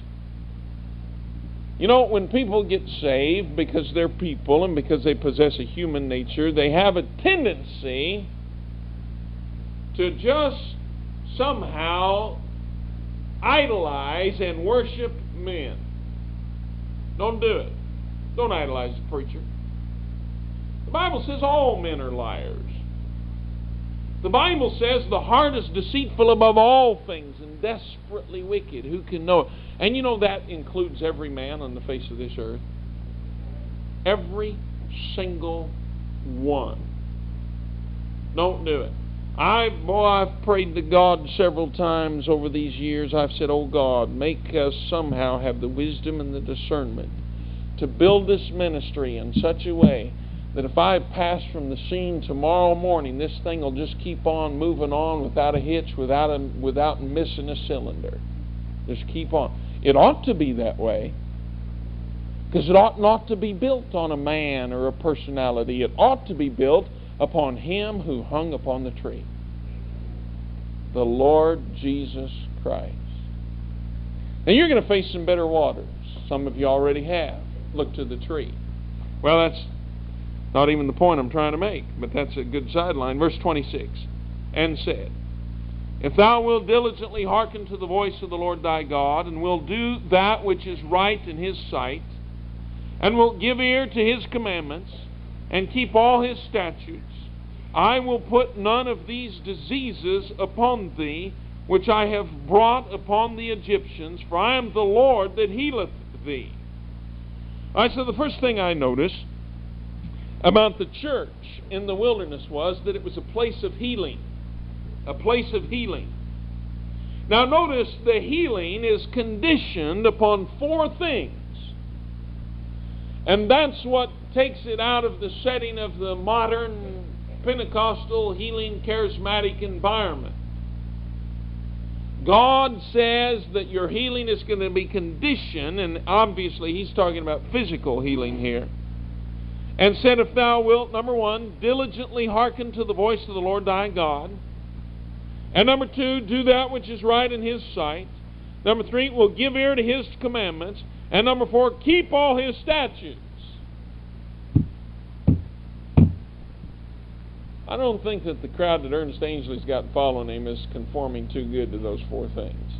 You know, when people get saved because they're people and because they possess a human nature, they have a tendency to just somehow idolize and worship men. Don't do it. Don't idolize the preacher. The Bible says all men are liars. The Bible says the heart is deceitful above all things and desperately wicked. Who can know it? And you know that includes every man on the face of this earth. Every single one. Don't do it. I've prayed to God several times over these years. I've said, oh God, make us somehow have the wisdom and the discernment to build this ministry in such a way that if I pass from the scene tomorrow morning, this thing will just keep on moving on without a hitch, without missing a cylinder. Just keep on. It ought to be that way, because it ought not to be built on a man or a personality. It ought to be built upon Him who hung upon the tree, the Lord Jesus Christ. Now you're going to face some bitter waters. Some of you already have. Look to the tree. Well, that's not even the point I'm trying to make, but that's a good sideline. Verse 26, and said, if thou wilt diligently hearken to the voice of the Lord thy God, and wilt do that which is right in His sight, and wilt give ear to His commandments, and keep all His statutes, I will put none of these diseases upon thee, which I have brought upon the Egyptians, for I am the Lord that healeth thee. All right, so the first thing I notice about the church in the wilderness was that it was a place of healing. A place of healing. Now notice the healing is conditioned upon four things. And that's what takes it out of the setting of the modern Pentecostal healing charismatic environment. God says that your healing is going to be conditioned, and obviously He's talking about physical healing here. And said, if thou wilt, number one, diligently hearken to the voice of the Lord thy God. And number two, do that which is right in His sight. Number three, will give ear to His commandments. And number four, keep all His statutes. I don't think that the crowd that Ernest Angley's got following him is conforming too good to those four things.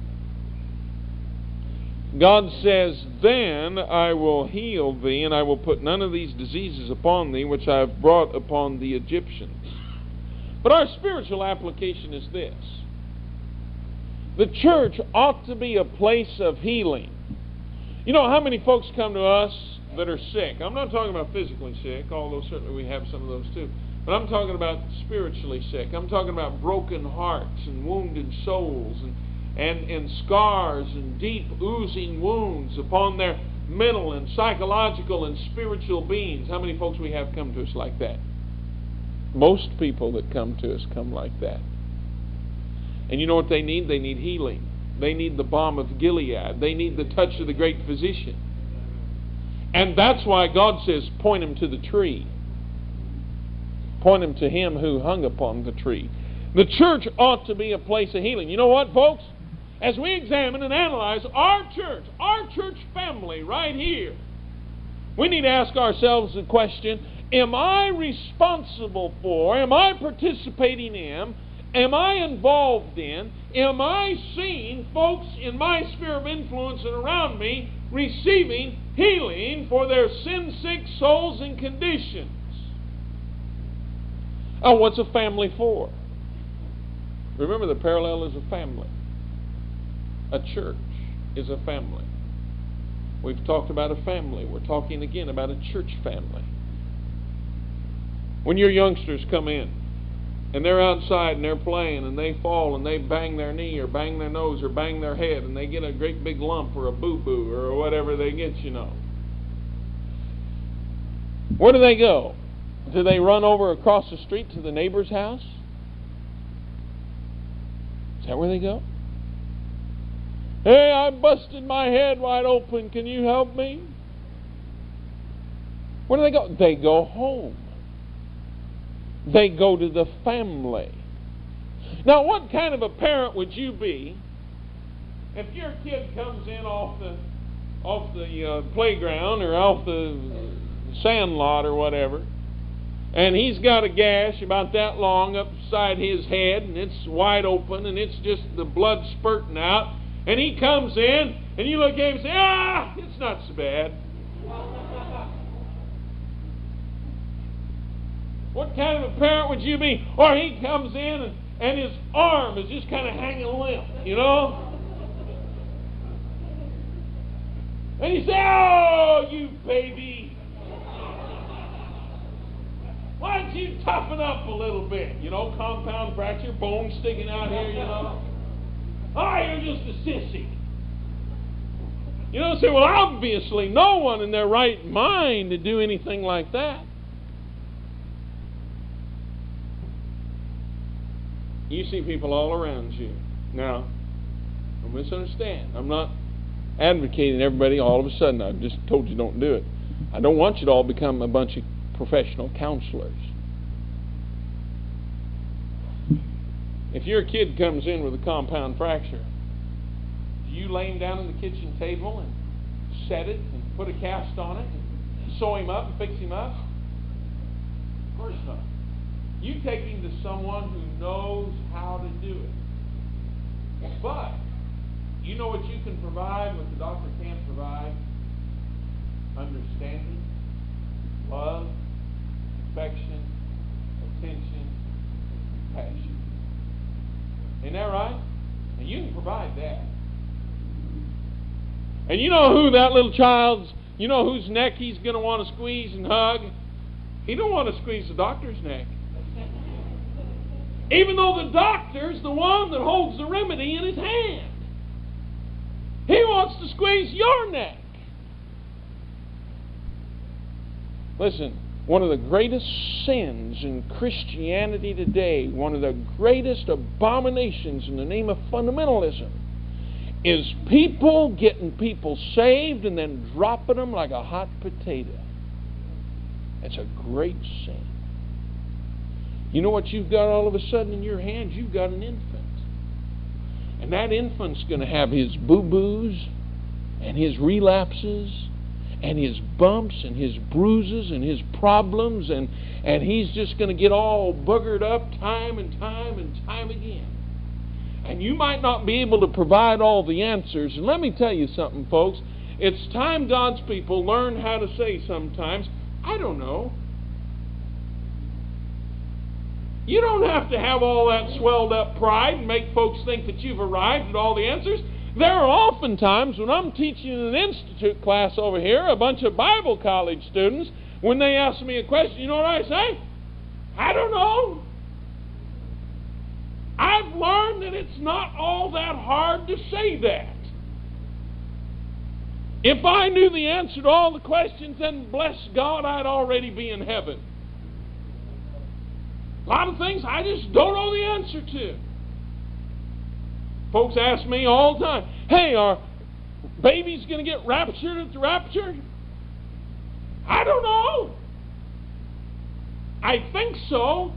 God says, then I will heal thee, and I will put none of these diseases upon thee, which I have brought upon the Egyptians. But our spiritual application is this. The church ought to be a place of healing. You know how many folks come to us that are sick? I'm not talking about physically sick, although certainly we have some of those too. But I'm talking about spiritually sick. I'm talking about broken hearts and wounded souls and scars and deep oozing wounds upon their mental and psychological and spiritual beings. How many folks we have come to us like that? Most people that come to us come like that. And you know what they need? They need healing. They need the balm of Gilead. They need the touch of the great physician. And that's why God says, point him to the tree. Point him to Him who hung upon the tree. The church ought to be a place of healing. You know what, folks? As we examine and analyze our church family right here, we need to ask ourselves the question, am I responsible for, am I participating in, am I involved in, am I seeing folks in my sphere of influence and around me receiving healing for their sin-sick souls and conditions? Oh, what's a family for? Remember, the parallel is a family. A church is a family. We've talked about a family. We're talking again about a church family. When your youngsters come in and they're outside and they're playing and they fall and they bang their knee or bang their nose or bang their head and they get a great big lump or a boo-boo or whatever they get, you know. Where do they go? Do they run over across the street to the neighbor's house? Is that where they go? Hey, I busted my head wide open. Can you help me? Where do they go? They go home. They go to the family. Now, what kind of a parent would you be if your kid comes in off the playground or off the sand lot or whatever, and he's got a gash about that long upside his head, and it's wide open, and it's just the blood spurting out, and he comes in, and you look at him and say, it's not so bad. What kind of a parent would you be? Or he comes in, and his arm is just kind of hanging limp, you know? And you say, oh, you baby. Why don't you toughen up a little bit? You know, compound fracture, bone sticking out here, you know. Oh, you're just a sissy. You know, say, well, obviously no one in their right mind to do anything like that. You see people all around you. Now, don't misunderstand. I'm not advocating everybody all of a sudden. I've just told you don't do it. I don't want you to all become a bunch of professional counselors. If your kid comes in with a compound fracture, do you lay him down on the kitchen table and set it and put a cast on it and sew him up and fix him up? Of course not. You take him to someone who knows how to do it. But you know what you can provide, what the doctor can't provide? Understanding, love, affection, attention, passion. Isn't that right? And you can provide that. And you know who that little child's, you know whose neck he's going to want to squeeze and hug? He don't want to squeeze the doctor's neck. Even though the doctor's the one that holds the remedy in his hand. He wants to squeeze your neck. Listen, one of the greatest sins in Christianity today, one of the greatest abominations in the name of fundamentalism, is people getting people saved and then dropping them like a hot potato. It's a great sin. You know what you've got all of a sudden in your hands? You've got an infant. And that infant's going to have his boo-boos and his relapses and his bumps and his bruises and his problems, and he's just going to get all boogered up time and time and time again. And you might not be able to provide all the answers. And let me tell you something, folks. It's time God's people learn how to say sometimes, I don't know. You don't have to have all that swelled up pride and make folks think that you've arrived at all the answers. There are often times when I'm teaching an institute class over here, a bunch of Bible college students, when they ask me a question, you know what I say? I don't know. I've learned that it's not all that hard to say that. If I knew the answer to all the questions, then bless God, I'd already be in heaven. A lot of things I just don't know the answer to. Folks ask me all the time, hey, are babies going to get raptured at the rapture? I don't know. I think so.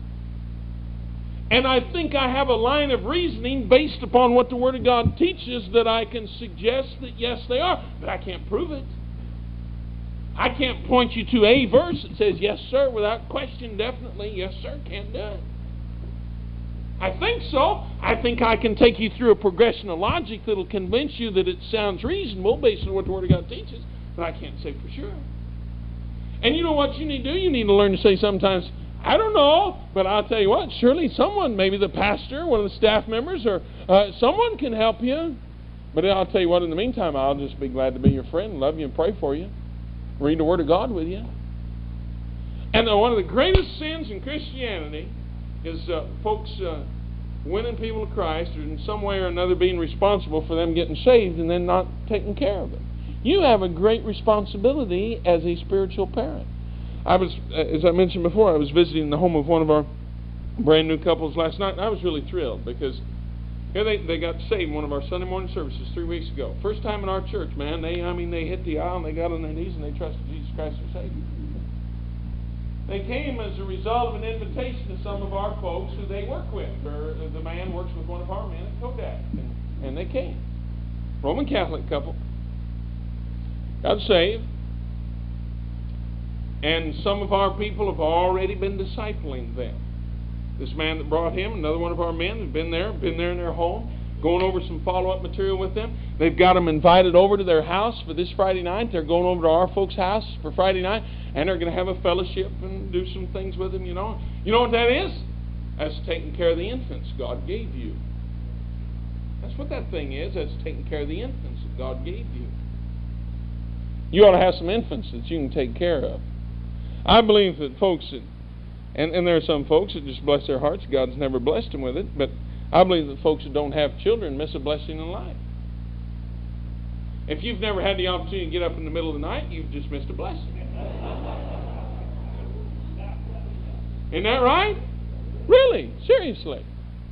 And I think I have a line of reasoning based upon what the Word of God teaches that I can suggest that yes, they are. But I can't prove it. I can't point you to a verse that says, yes, sir, without question, definitely, yes, sir, can't do it. I think so. I think I can take you through a progression of logic that will convince you that it sounds reasonable based on what the Word of God teaches, but I can't say for sure. And you know what you need to do? You need to learn to say sometimes, I don't know, but I'll tell you what, surely someone, maybe the pastor, one of the staff members, or someone can help you. But I'll tell you what, in the meantime, I'll just be glad to be your friend, love you, and pray for you. Read the Word of God with you. And one of the greatest sins in Christianity is folks winning people to Christ, or in some way or another being responsible for them getting saved and then not taking care of it. You have a great responsibility as a spiritual parent. I was, as I mentioned before, I was visiting the home of one of our brand new couples last night, and I was really thrilled because here they got saved in one of our Sunday morning services 3 weeks ago. First time in our church, man. They hit the aisle and they got on their knees and they trusted Jesus Christ as Savior. They came as a result of an invitation to some of our folks who they work with. Or the man works with one of our men at Kodak, and they came. Roman Catholic couple. Got saved. And some of our people have already been discipling them. This man that brought him, another one of our men, has been there in their home, going over some follow-up material with them. They've got them invited over to their house for this Friday night. They're going over to our folks' house for Friday night, and they're going to have a fellowship and do some things with them, you know. You know what that is? That's taking care of the infants God gave you. That's what that thing is. That's taking care of the infants that God gave you. You ought to have some infants that you can take care of. I believe that folks that, and there are some folks that just bless their hearts. God's never blessed them with it. But I believe that folks that don't have children miss a blessing in life. If you've never had the opportunity to get up in the middle of the night, you've just missed a blessing. Isn't that right? Really? Seriously.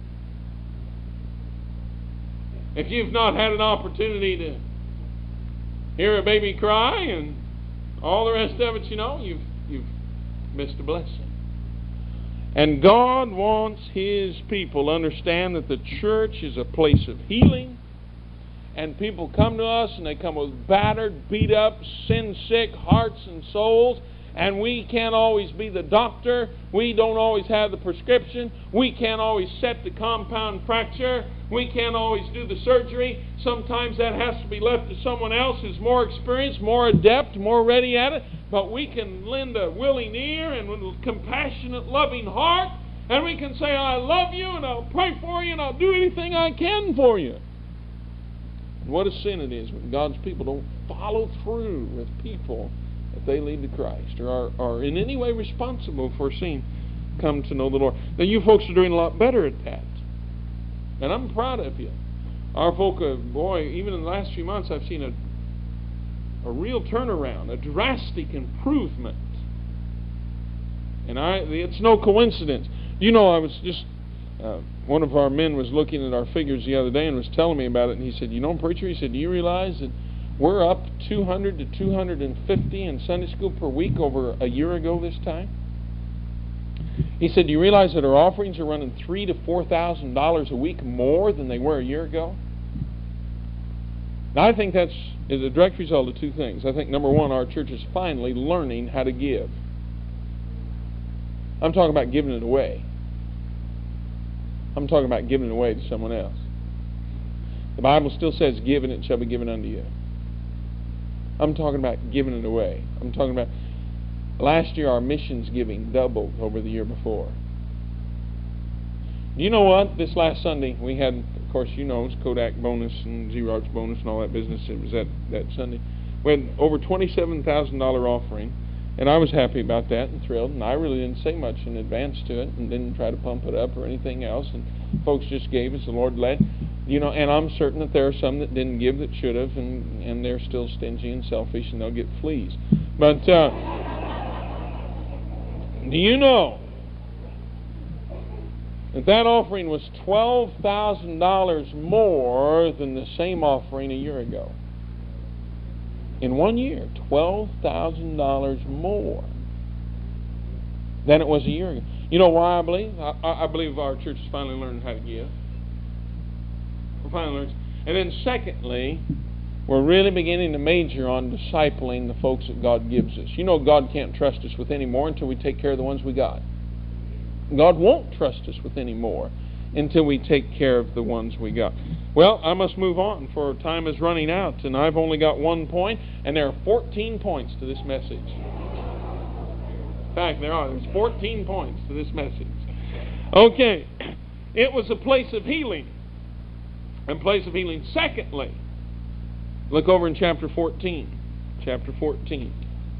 If you've not had an opportunity to hear a baby cry and all the rest of it, you know, you've missed a blessing. And God wants His people to understand that the church is a place of healing. And people come to us and they come with battered, beat up, sin-sick hearts and souls. And we can't always be the doctor. We don't always have the prescription. We can't always set the compound fracture. We can't always do the surgery. Sometimes that has to be left to someone else who's more experienced, more adept, more ready at it. But we can lend a willing ear and with a compassionate, loving heart, and we can say, I love you, and I'll pray for you, and I'll do anything I can for you. And what a sin it is when God's people don't follow through with people that they lead to Christ, or are in any way responsible for seeing come to know the Lord. Now, you folks are doing a lot better at that. And I'm proud of you. Our folk, boy, even in the last few months, I've seen a real turnaround, a drastic improvement. And it's no coincidence. You know, I was just, one of our men was looking at our figures the other day and was telling me about it, and he said, you know, preacher, he said, do you realize that we're up 200 to 250 in Sunday school per week over a year ago this time? He said, do you realize that our offerings are running $3,000 to $4,000 a week more than they were a year ago? Now, I think that's a direct result of two things. I think, number one, our church is finally learning how to give. I'm talking about giving it away. I'm talking about giving it away to someone else. The Bible still says, give and it shall be given unto you. I'm talking about giving it away. I'm talking about, last year our missions giving doubled over the year before. You know what? This last Sunday we had, of course, you know, it's Kodak bonus and Xerox bonus and all that business. It was that Sunday. We had over $27,000 offering, and I was happy about that and thrilled, and I really didn't say much in advance to it and didn't try to pump it up or anything else, and folks just gave as the Lord led. You know, and I'm certain that there are some that didn't give that should have, and they're still stingy and selfish, and they'll get fleas. But do you know that offering was $12,000 more than the same offering a year ago? In 1 year, $12,000 more than it was a year ago. You know why I believe? I believe our church has finally learned how to give. We're finally learning. And then secondly, we're really beginning to major on discipling the folks that God gives us. You know, God can't trust us with any more until we take care of the ones we got. God won't trust us with any more until we take care of the ones we got. Well, I must move on, for time is running out, and I've only got 1 point, and there are 14 points to this message. In fact, there's 14 points to this message. Okay, it was a place of healing. A place of healing. Secondly, look over in chapter 14. Chapter 14.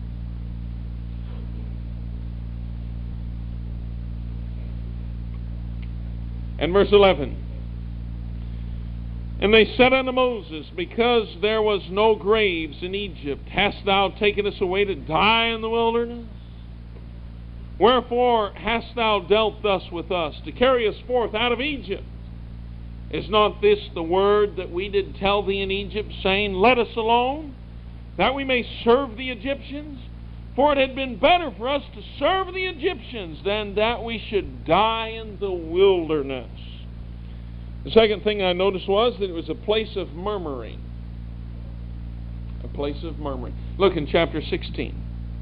And verse 11. And they said unto Moses, because there was no graves in Egypt, hast thou taken us away to die in the wilderness? Wherefore hast thou dealt thus with us, to carry us forth out of Egypt? Is not this the word that we did tell thee in Egypt, saying, let us alone, that we may serve the Egyptians? For it had been better for us to serve the Egyptians than that we should die in the wilderness. The second thing I noticed was that it was a place of murmuring. A place of murmuring. Look in chapter 16.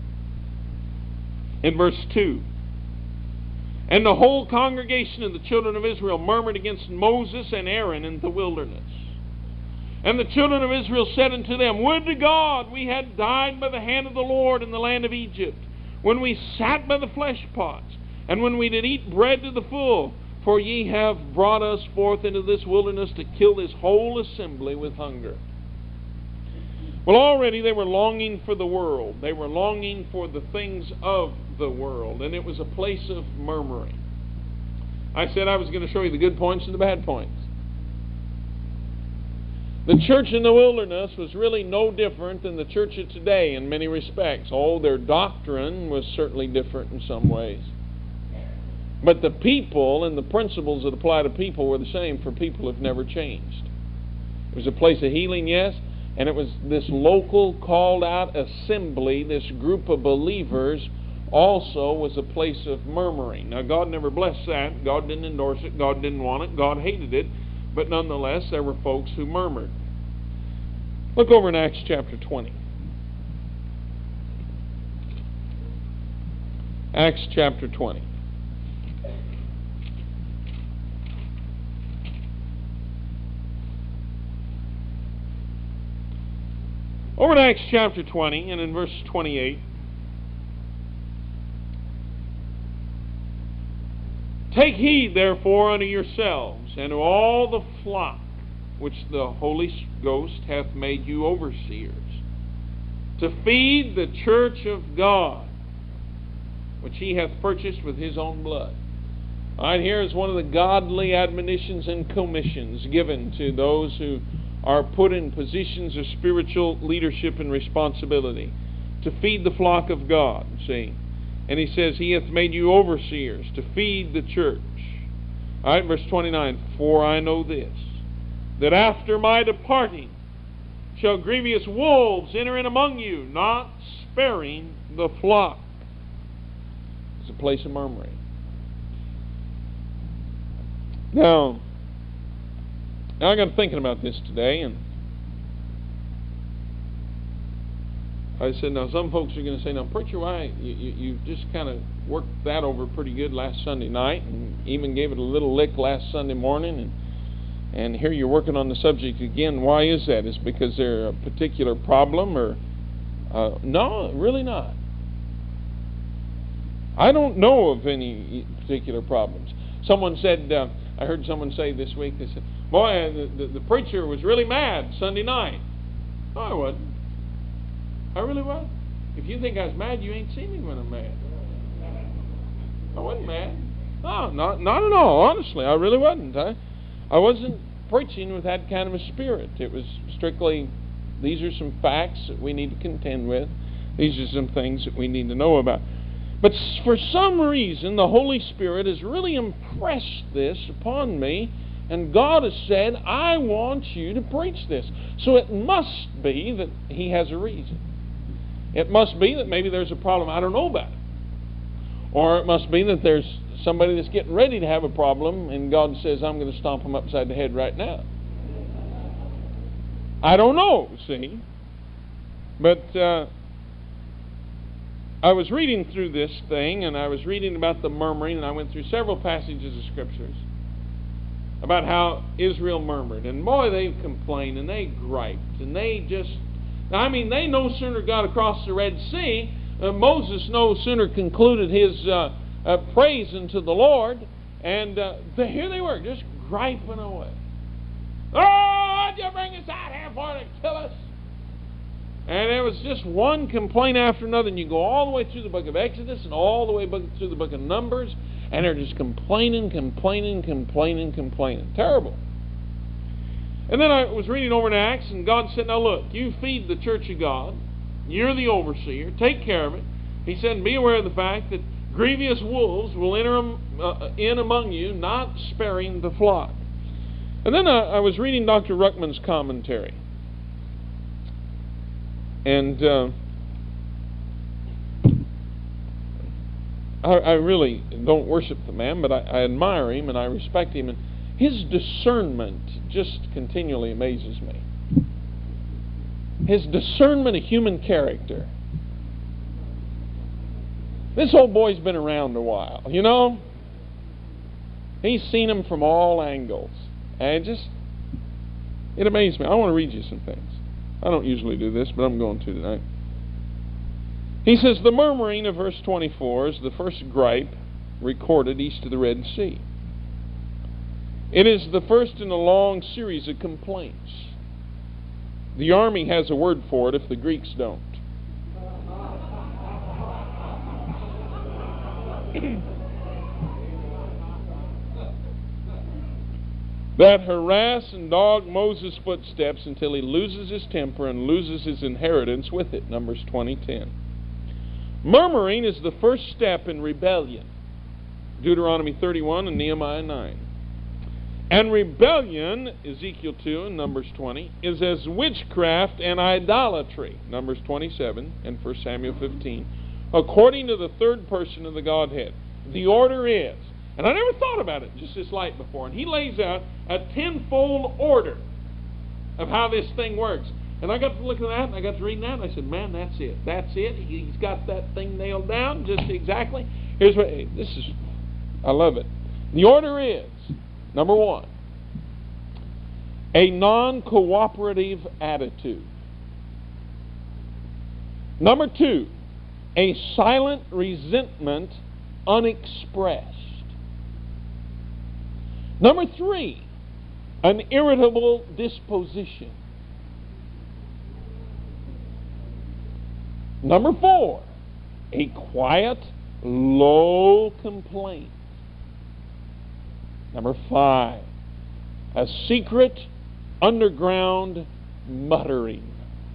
In verse 2. And the whole congregation of the children of Israel murmured against Moses and Aaron in the wilderness. And the children of Israel said unto them, would to God we had died by the hand of the Lord in the land of Egypt, when we sat by the flesh pots, and when we did eat bread to the full. For ye have brought us forth into this wilderness to kill this whole assembly with hunger. Well, already they were longing for the world. They were longing for the things of the world. And it was a place of murmuring. I said I was going to show you the good points and the bad points. The church in the wilderness was really no different than the church of today in many respects. Oh, their doctrine was certainly different in some ways. But the people and the principles that apply to people were the same, for people have never changed. It was a place of healing, yes, and it was this local called out assembly, this group of believers, also was a place of murmuring. Now, God never blessed that. God didn't endorse it. God didn't want it. God hated it. But nonetheless, there were folks who murmured. Look over in Acts chapter 20. Acts chapter 20. Over in Acts chapter 20 and in verse 28. Take heed, therefore, unto yourselves, and to all the flock which the Holy Ghost hath made you overseers, to feed the church of God, which He hath purchased with His own blood. All right, here is one of the godly admonitions and commissions given to those who are put in positions of spiritual leadership and responsibility, to feed the flock of God, see. And he says, He hath made you overseers to feed the church. All right, verse 29, For I know this, that after my departing shall grievous wolves enter in among you, not sparing the flock. It's a place of murmuring. Now I got thinking about this today, and I said, now some folks are going to say, now preacher, why you just kind of worked that over pretty good last Sunday night, and even gave it a little lick last Sunday morning, and here you're working on the subject again. Why is that? Is it because there's a particular problem, or no, really not. I don't know of any particular problems. Someone said, I heard someone say this week, they said, boy, the preacher was really mad Sunday night. No, I wasn't. I really wasn't. If you think I was mad, you ain't seen me when I'm mad. I wasn't mad. No, not at all. Honestly, I really wasn't. I wasn't preaching with that kind of a spirit. It was strictly, these are some facts that we need to contend with. These are some things that we need to know about. But for some reason, the Holy Spirit has really impressed this upon me, and God has said, I want you to preach this. So it must be that He has a reason. It must be that maybe there's a problem I don't know about. Or it must be that there's somebody that's getting ready to have a problem, and God says, I'm going to stomp them upside the head right now. I don't know, see. But I was reading through this thing, and I was reading about the murmuring, and I went through several passages of Scriptures about how Israel murmured. And boy, they complained, and they griped, and they just... I mean, they no sooner got across the Red Sea, Moses no sooner concluded his praise unto the Lord, and here they were, just griping away. Oh, why'd you bring us out here for to kill us? And it was just one complaint after another, and you go all the way through the book of Exodus and all the way through the book of Numbers, and they're just complaining. Terrible. And then I was reading over in Acts, and God said, now look, you feed the church of God. You're the overseer. Take care of it. He said, be aware of the fact that grievous wolves will enter in among you, not sparing the flock. And then I was reading Dr. Ruckman's commentary. And I really don't worship the man, but I admire him and I respect him. And his discernment just continually amazes me. His discernment of human character. This old boy's been around a while, you know. He's seen them from all angles. And it amazed me. I want to read you some things. I don't usually do this, but I'm going to tonight. He says, the murmuring of verse 24 is the first gripe recorded east of the Red Sea. It is the first in a long series of complaints. The army has a word for it if the Greeks don't. That harass and dog Moses' footsteps until he loses his temper and loses his inheritance with it. Numbers 20:10. Murmuring is the first step in rebellion. Deuteronomy 31 and Nehemiah 9. And rebellion, Ezekiel 2 and Numbers 20, is as witchcraft and idolatry, Numbers 27 and 1 Samuel 15, according to the third person of the Godhead. The order is, and I never thought about it just this light before, and he lays out a tenfold order of how this thing works. And I got to look at that, and I got to reading that, and I said, man, that's it. That's it. He's got that thing nailed down just exactly. Here's what, I love it. The order is, number one, a non-cooperative attitude. Number two, a silent resentment unexpressed. Number 3, an irritable disposition. Number 4, a quiet, low complaint. Number 5, a secret, underground muttering.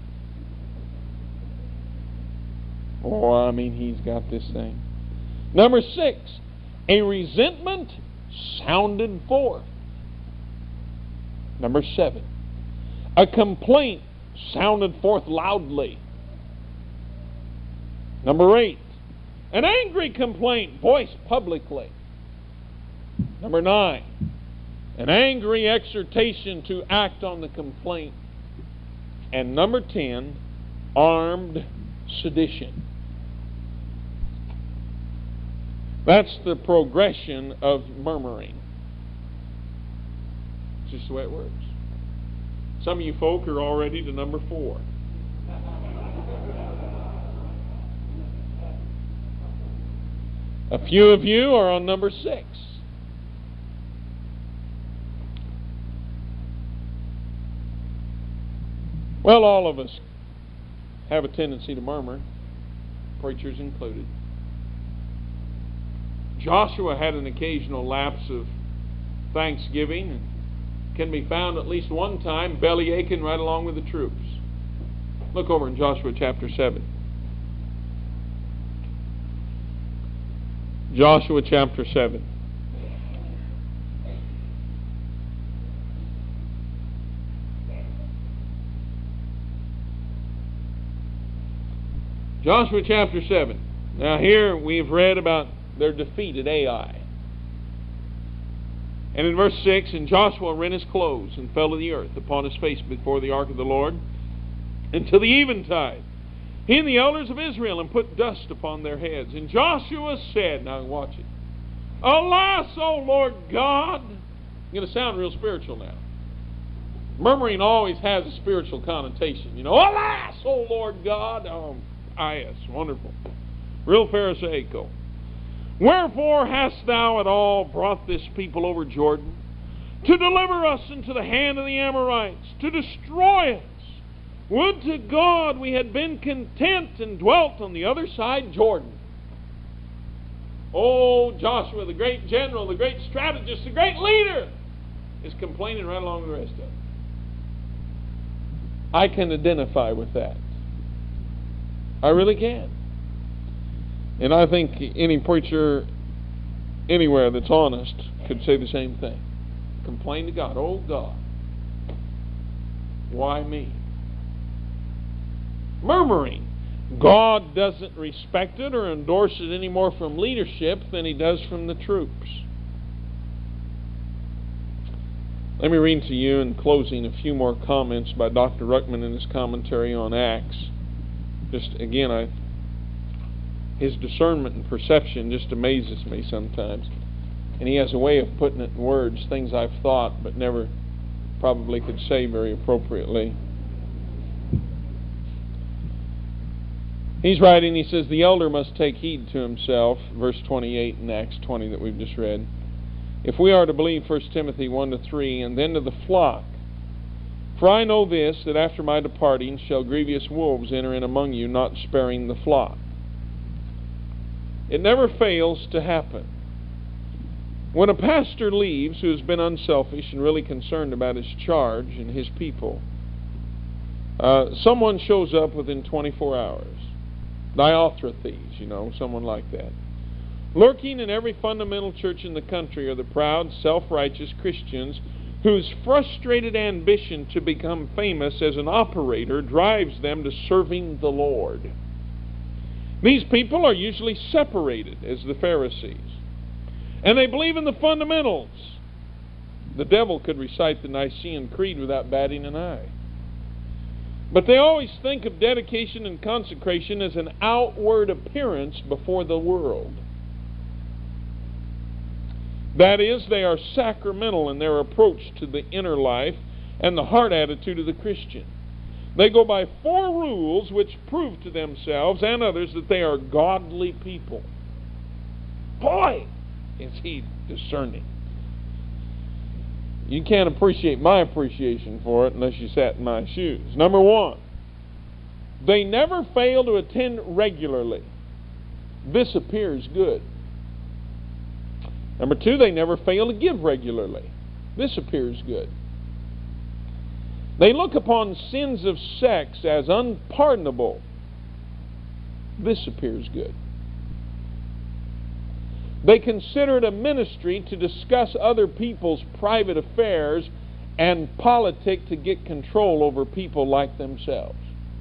He's got this thing. Number 6, a resentment sounded forth. Number 7, a complaint sounded forth loudly. Number 8, an angry complaint voiced publicly. Number 9, an angry exhortation to act on the complaint. And number 10, armed sedition. That's the progression of murmuring. It's just the way it works. Some of you folk are already to number 4. A few of you are on number 6. Well, all of us have a tendency to murmur, preachers included. Joshua had an occasional lapse of thanksgiving and can be found at least one time belly aching right along with the troops. Look over in Joshua chapter 7. Joshua chapter 7. Joshua chapter 7. Now here we've read about their defeat at Ai. And in verse 6, and Joshua rent his clothes and fell to the earth upon his face before the ark of the Lord until the eventide. He and the elders of Israel, and put dust upon their heads. And Joshua said, now watch it, Alas, O Lord God. I'm going to sound real spiritual now. Murmuring always has a spiritual connotation. Alas, O Lord God. Yes, wonderful. Real Pharisaical. Wherefore hast thou at all brought this people over Jordan, to deliver us into the hand of the Amorites, to destroy us? Would to God we had been content and dwelt on the other side Jordan. Oh, Joshua, the great general, the great strategist, the great leader, is complaining right along with the rest of them. I can identify with that. I really can. And I think any preacher anywhere that's honest could say the same thing. Complain to God. Oh, God, why me? Murmuring. God doesn't respect it or endorse it any more from leadership than He does from the troops. Let me read to you in closing a few more comments by Dr. Ruckman in his commentary on Acts. Just again, his discernment and perception just amazes me sometimes. And he has a way of putting it in words, things I've thought but never probably could say very appropriately. He's writing, he says, the elder must take heed to himself, verse 28 in Acts 20 that we've just read. If we are to believe 1 Timothy 1-3, and then to the flock. For I know this, that after my departing shall grievous wolves enter in among you, not sparing the flock. It never fails to happen. When a pastor leaves who has been unselfish and really concerned about his charge and his people, someone shows up within 24 hours. Diothretes, someone like that. Lurking in every fundamental church in the country are the proud, self-righteous Christians whose frustrated ambition to become famous as an operator drives them to serving the Lord. These people are usually separated as the Pharisees, and they believe in the fundamentals. The devil could recite the Nicene Creed without batting an eye. But they always think of dedication and consecration as an outward appearance before the world. That is, they are sacramental in their approach to the inner life and the heart attitude of the Christian. They go by 4 rules which prove to themselves and others that they are godly people. Boy, is he discerning. You can't appreciate my appreciation for it unless you sat in my shoes. Number one, they never fail to attend regularly. This appears good. Number two, they never fail to give regularly. This appears good. They look upon sins of sex as unpardonable. This appears good. They consider it a ministry to discuss other people's private affairs and politic to get control over people like themselves.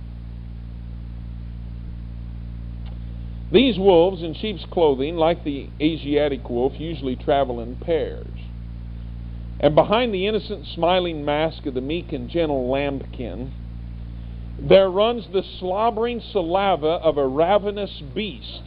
These wolves in sheep's clothing, like the Asiatic wolf, usually travel in pairs. And behind the innocent, smiling mask of the meek and gentle lambkin, there runs the slobbering saliva of a ravenous beast.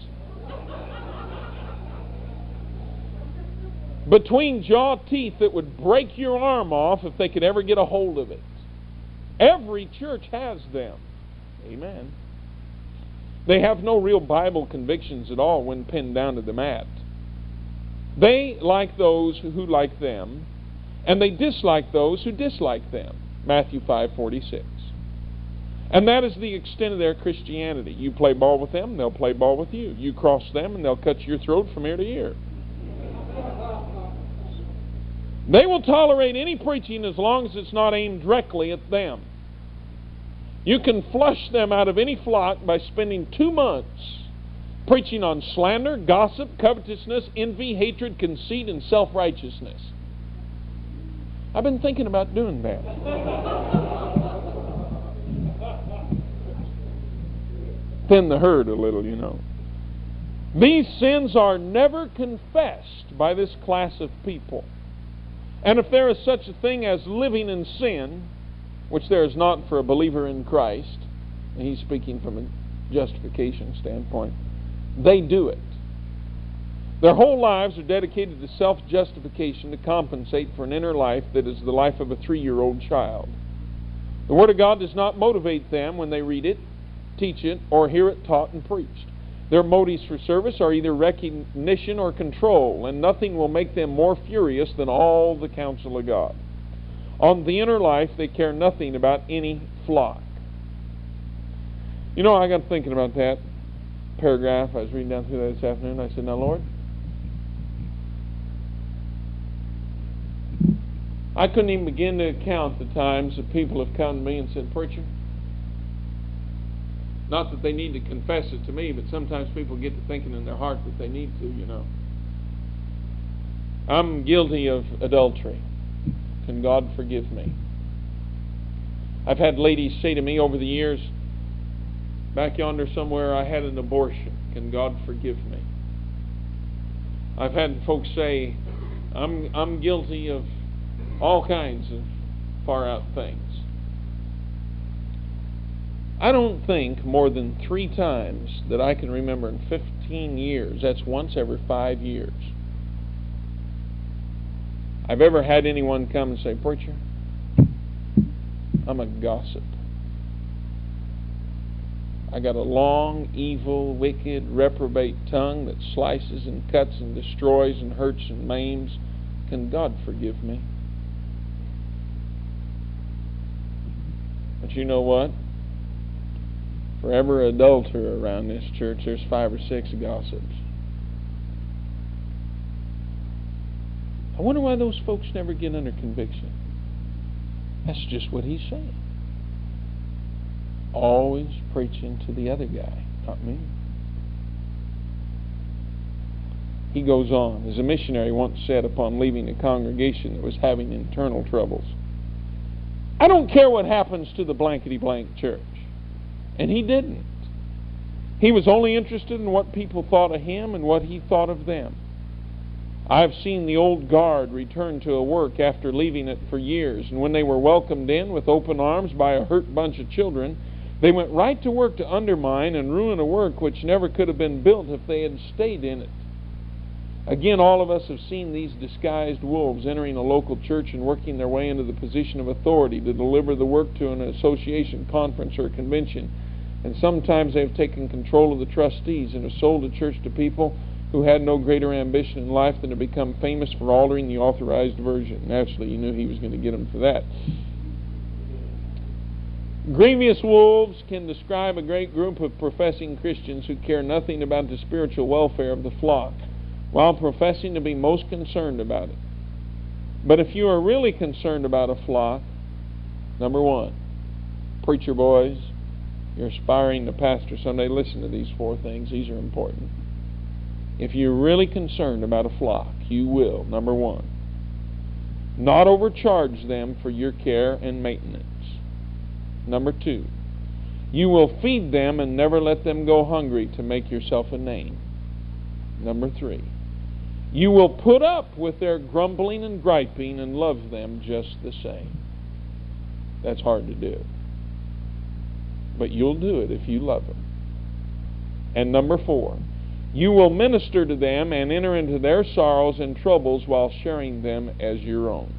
Between jaw teeth that would break your arm off if they could ever get a hold of it. Every church has them. Amen. They have no real Bible convictions at all when pinned down to the mat. They like those who like them, and they dislike those who dislike them. Matthew 5:46. And that is the extent of their Christianity. You play ball with them, they'll play ball with you. You cross them, and they'll cut your throat from ear to ear. They will tolerate any preaching as long as it's not aimed directly at them. You can flush them out of any flock by spending 2 months preaching on slander, gossip, covetousness, envy, hatred, conceit, and self-righteousness. I've been thinking about doing that. Thin the herd a little, you know. These sins are never confessed by this class of people. And if there is such a thing as living in sin, which there is not for a believer in Christ, and he's speaking from a justification standpoint, they do it. Their whole lives are dedicated to self-justification to compensate for an inner life that is the life of a 3-year-old child. The Word of God does not motivate them when they read it, teach it, or hear it taught and preached. Their motives for service are either recognition or control, and nothing will make them more furious than all the counsel of God. On the inner life, they care nothing about any flock. You know, I got thinking about that paragraph. I was reading down through that this afternoon. I said, now, Lord, I couldn't even begin to count the times that people have come to me and said, preacher, not that they need to confess it to me, but sometimes people get to thinking in their heart that they need to, you know. I'm guilty of adultery. Can God forgive me? I've had ladies say to me over the years, back yonder somewhere, I had an abortion. Can God forgive me? I've had folks say, I'm guilty of all kinds of far out things. I don't think more than 3 times that I can remember in 15 years, that's once every 5 years, I've ever had anyone come and say, preacher, I'm a gossip. I got a long, evil, wicked, reprobate tongue that slices and cuts and destroys and hurts and maims. Can God forgive me? But you know what? For every adulterer around this church, there's 5 or 6 gossips. I wonder why those folks never get under conviction. That's just what he's saying. Always preaching to the other guy, not me. He goes on, as a missionary once said upon leaving a congregation that was having internal troubles, I don't care what happens to the blankety-blank church. And he didn't. He was only interested in what people thought of him and what he thought of them. I've seen the old guard return to a work after leaving it for years, and when they were welcomed in with open arms by a hurt bunch of children, they went right to work to undermine and ruin a work which never could have been built if they had stayed in it. Again, all of us have seen these disguised wolves entering a local church and working their way into the position of authority to deliver the work to an association, conference, or convention. And sometimes they've taken control of the trustees and have sold the church to people who had no greater ambition in life than to become famous for altering the Authorized Version. Naturally, he knew he was going to get him for that. Grievous wolves can describe a great group of professing Christians who care nothing about the spiritual welfare of the flock, while professing to be most concerned about it. But if you are really concerned about a flock, number one, preacher boys, you're aspiring to pastor someday, listen to these 4 things. These are important. If you're really concerned about a flock, you will, number one, not overcharge them for your care and maintenance. Number 2, you will feed them and never let them go hungry to make yourself a name. Number 3, you will put up with their grumbling and griping and love them just the same. That's hard to do. But you'll do it if you love them. And number 4, you will minister to them and enter into their sorrows and troubles while sharing them as your own.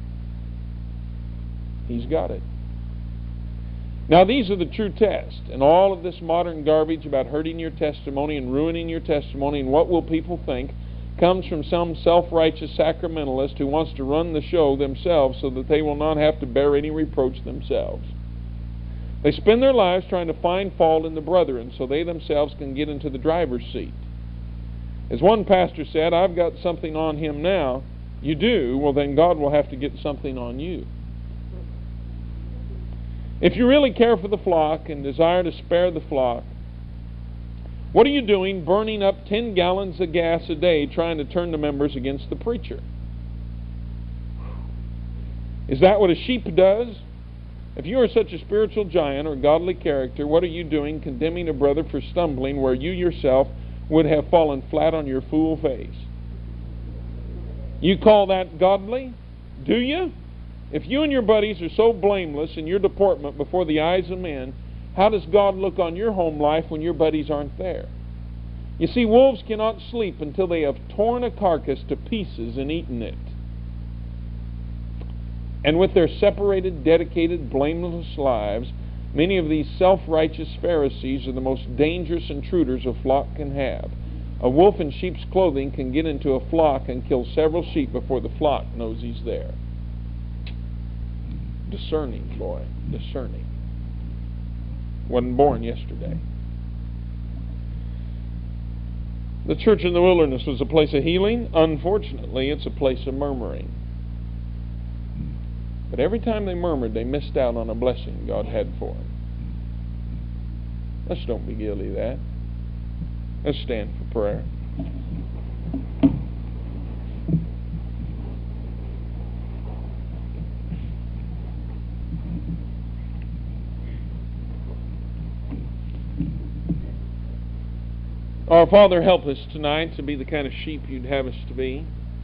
He's got it. Now these are the true tests. And all of this modern garbage about hurting your testimony and ruining your testimony and what will people think comes from some self-righteous sacramentalist who wants to run the show themselves so that they will not have to bear any reproach themselves. They spend their lives trying to find fault in the brethren so they themselves can get into the driver's seat. As one pastor said, I've got something on him now. You do? Well, then God will have to get something on you. If you really care for the flock and desire to spare the flock, what are you doing burning up 10 gallons of gas a day trying to turn the members against the preacher? Is that what a sheep does? If you are such a spiritual giant or godly character, what are you doing condemning a brother for stumbling where you yourself would have fallen flat on your fool face? You call that godly? Do you? If you and your buddies are so blameless in your deportment before the eyes of men, how does God look on your home life when your buddies aren't there? You see, wolves cannot sleep until they have torn a carcass to pieces and eaten it. And with their separated, dedicated, blameless lives, many of these self-righteous Pharisees are the most dangerous intruders a flock can have. A wolf in sheep's clothing can get into a flock and kill several sheep before the flock knows he's there. Discerning, boy, discerning. Wasn't born yesterday. The church in the wilderness was a place of healing. Unfortunately, it's a place of murmuring. But every time they murmured, they missed out on a blessing God had for them. Let's don't be guilty of that. Let's stand for prayer. Our Father, help us tonight to be the kind of sheep you'd have us to be.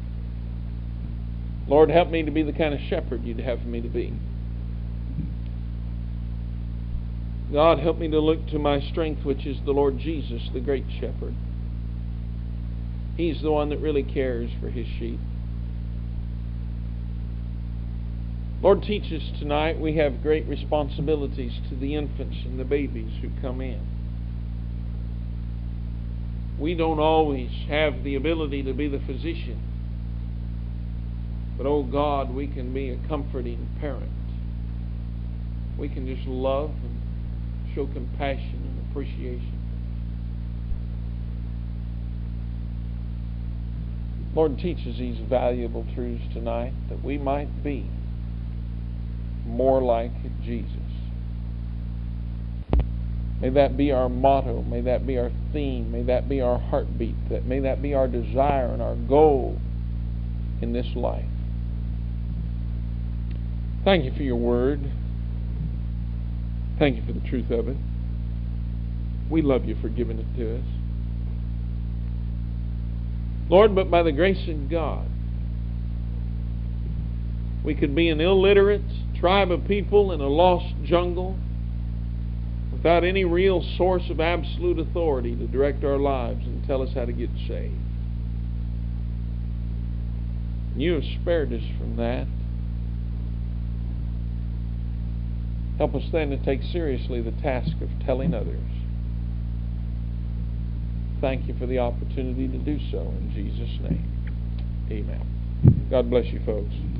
Lord, help me to be the kind of shepherd you'd have me to be. God, help me to look to my strength, which is the Lord Jesus, the great shepherd. He's the one that really cares for his sheep. Lord, teach us tonight. We have great responsibilities to the infants and the babies who come in. We don't always have the ability to be the physician. But, oh God, we can be a comforting parent. We can just love and show compassion and appreciation. Lord, teach us these valuable truths tonight that we might be more like Jesus. May that be our motto. May that be our theme. May that be our heartbeat. May that be our desire and our goal in this life. Thank you for your word. Thank you for the truth of it. We love you for giving it to us. Lord, but by the grace of God, we could be an illiterate tribe of people in a lost jungle without any real source of absolute authority to direct our lives and tell us how to get saved. You have spared us from that. Help us then to take seriously the task of telling others. thank you for the opportunity to do so. In Jesus' name, amen. God bless you, folks.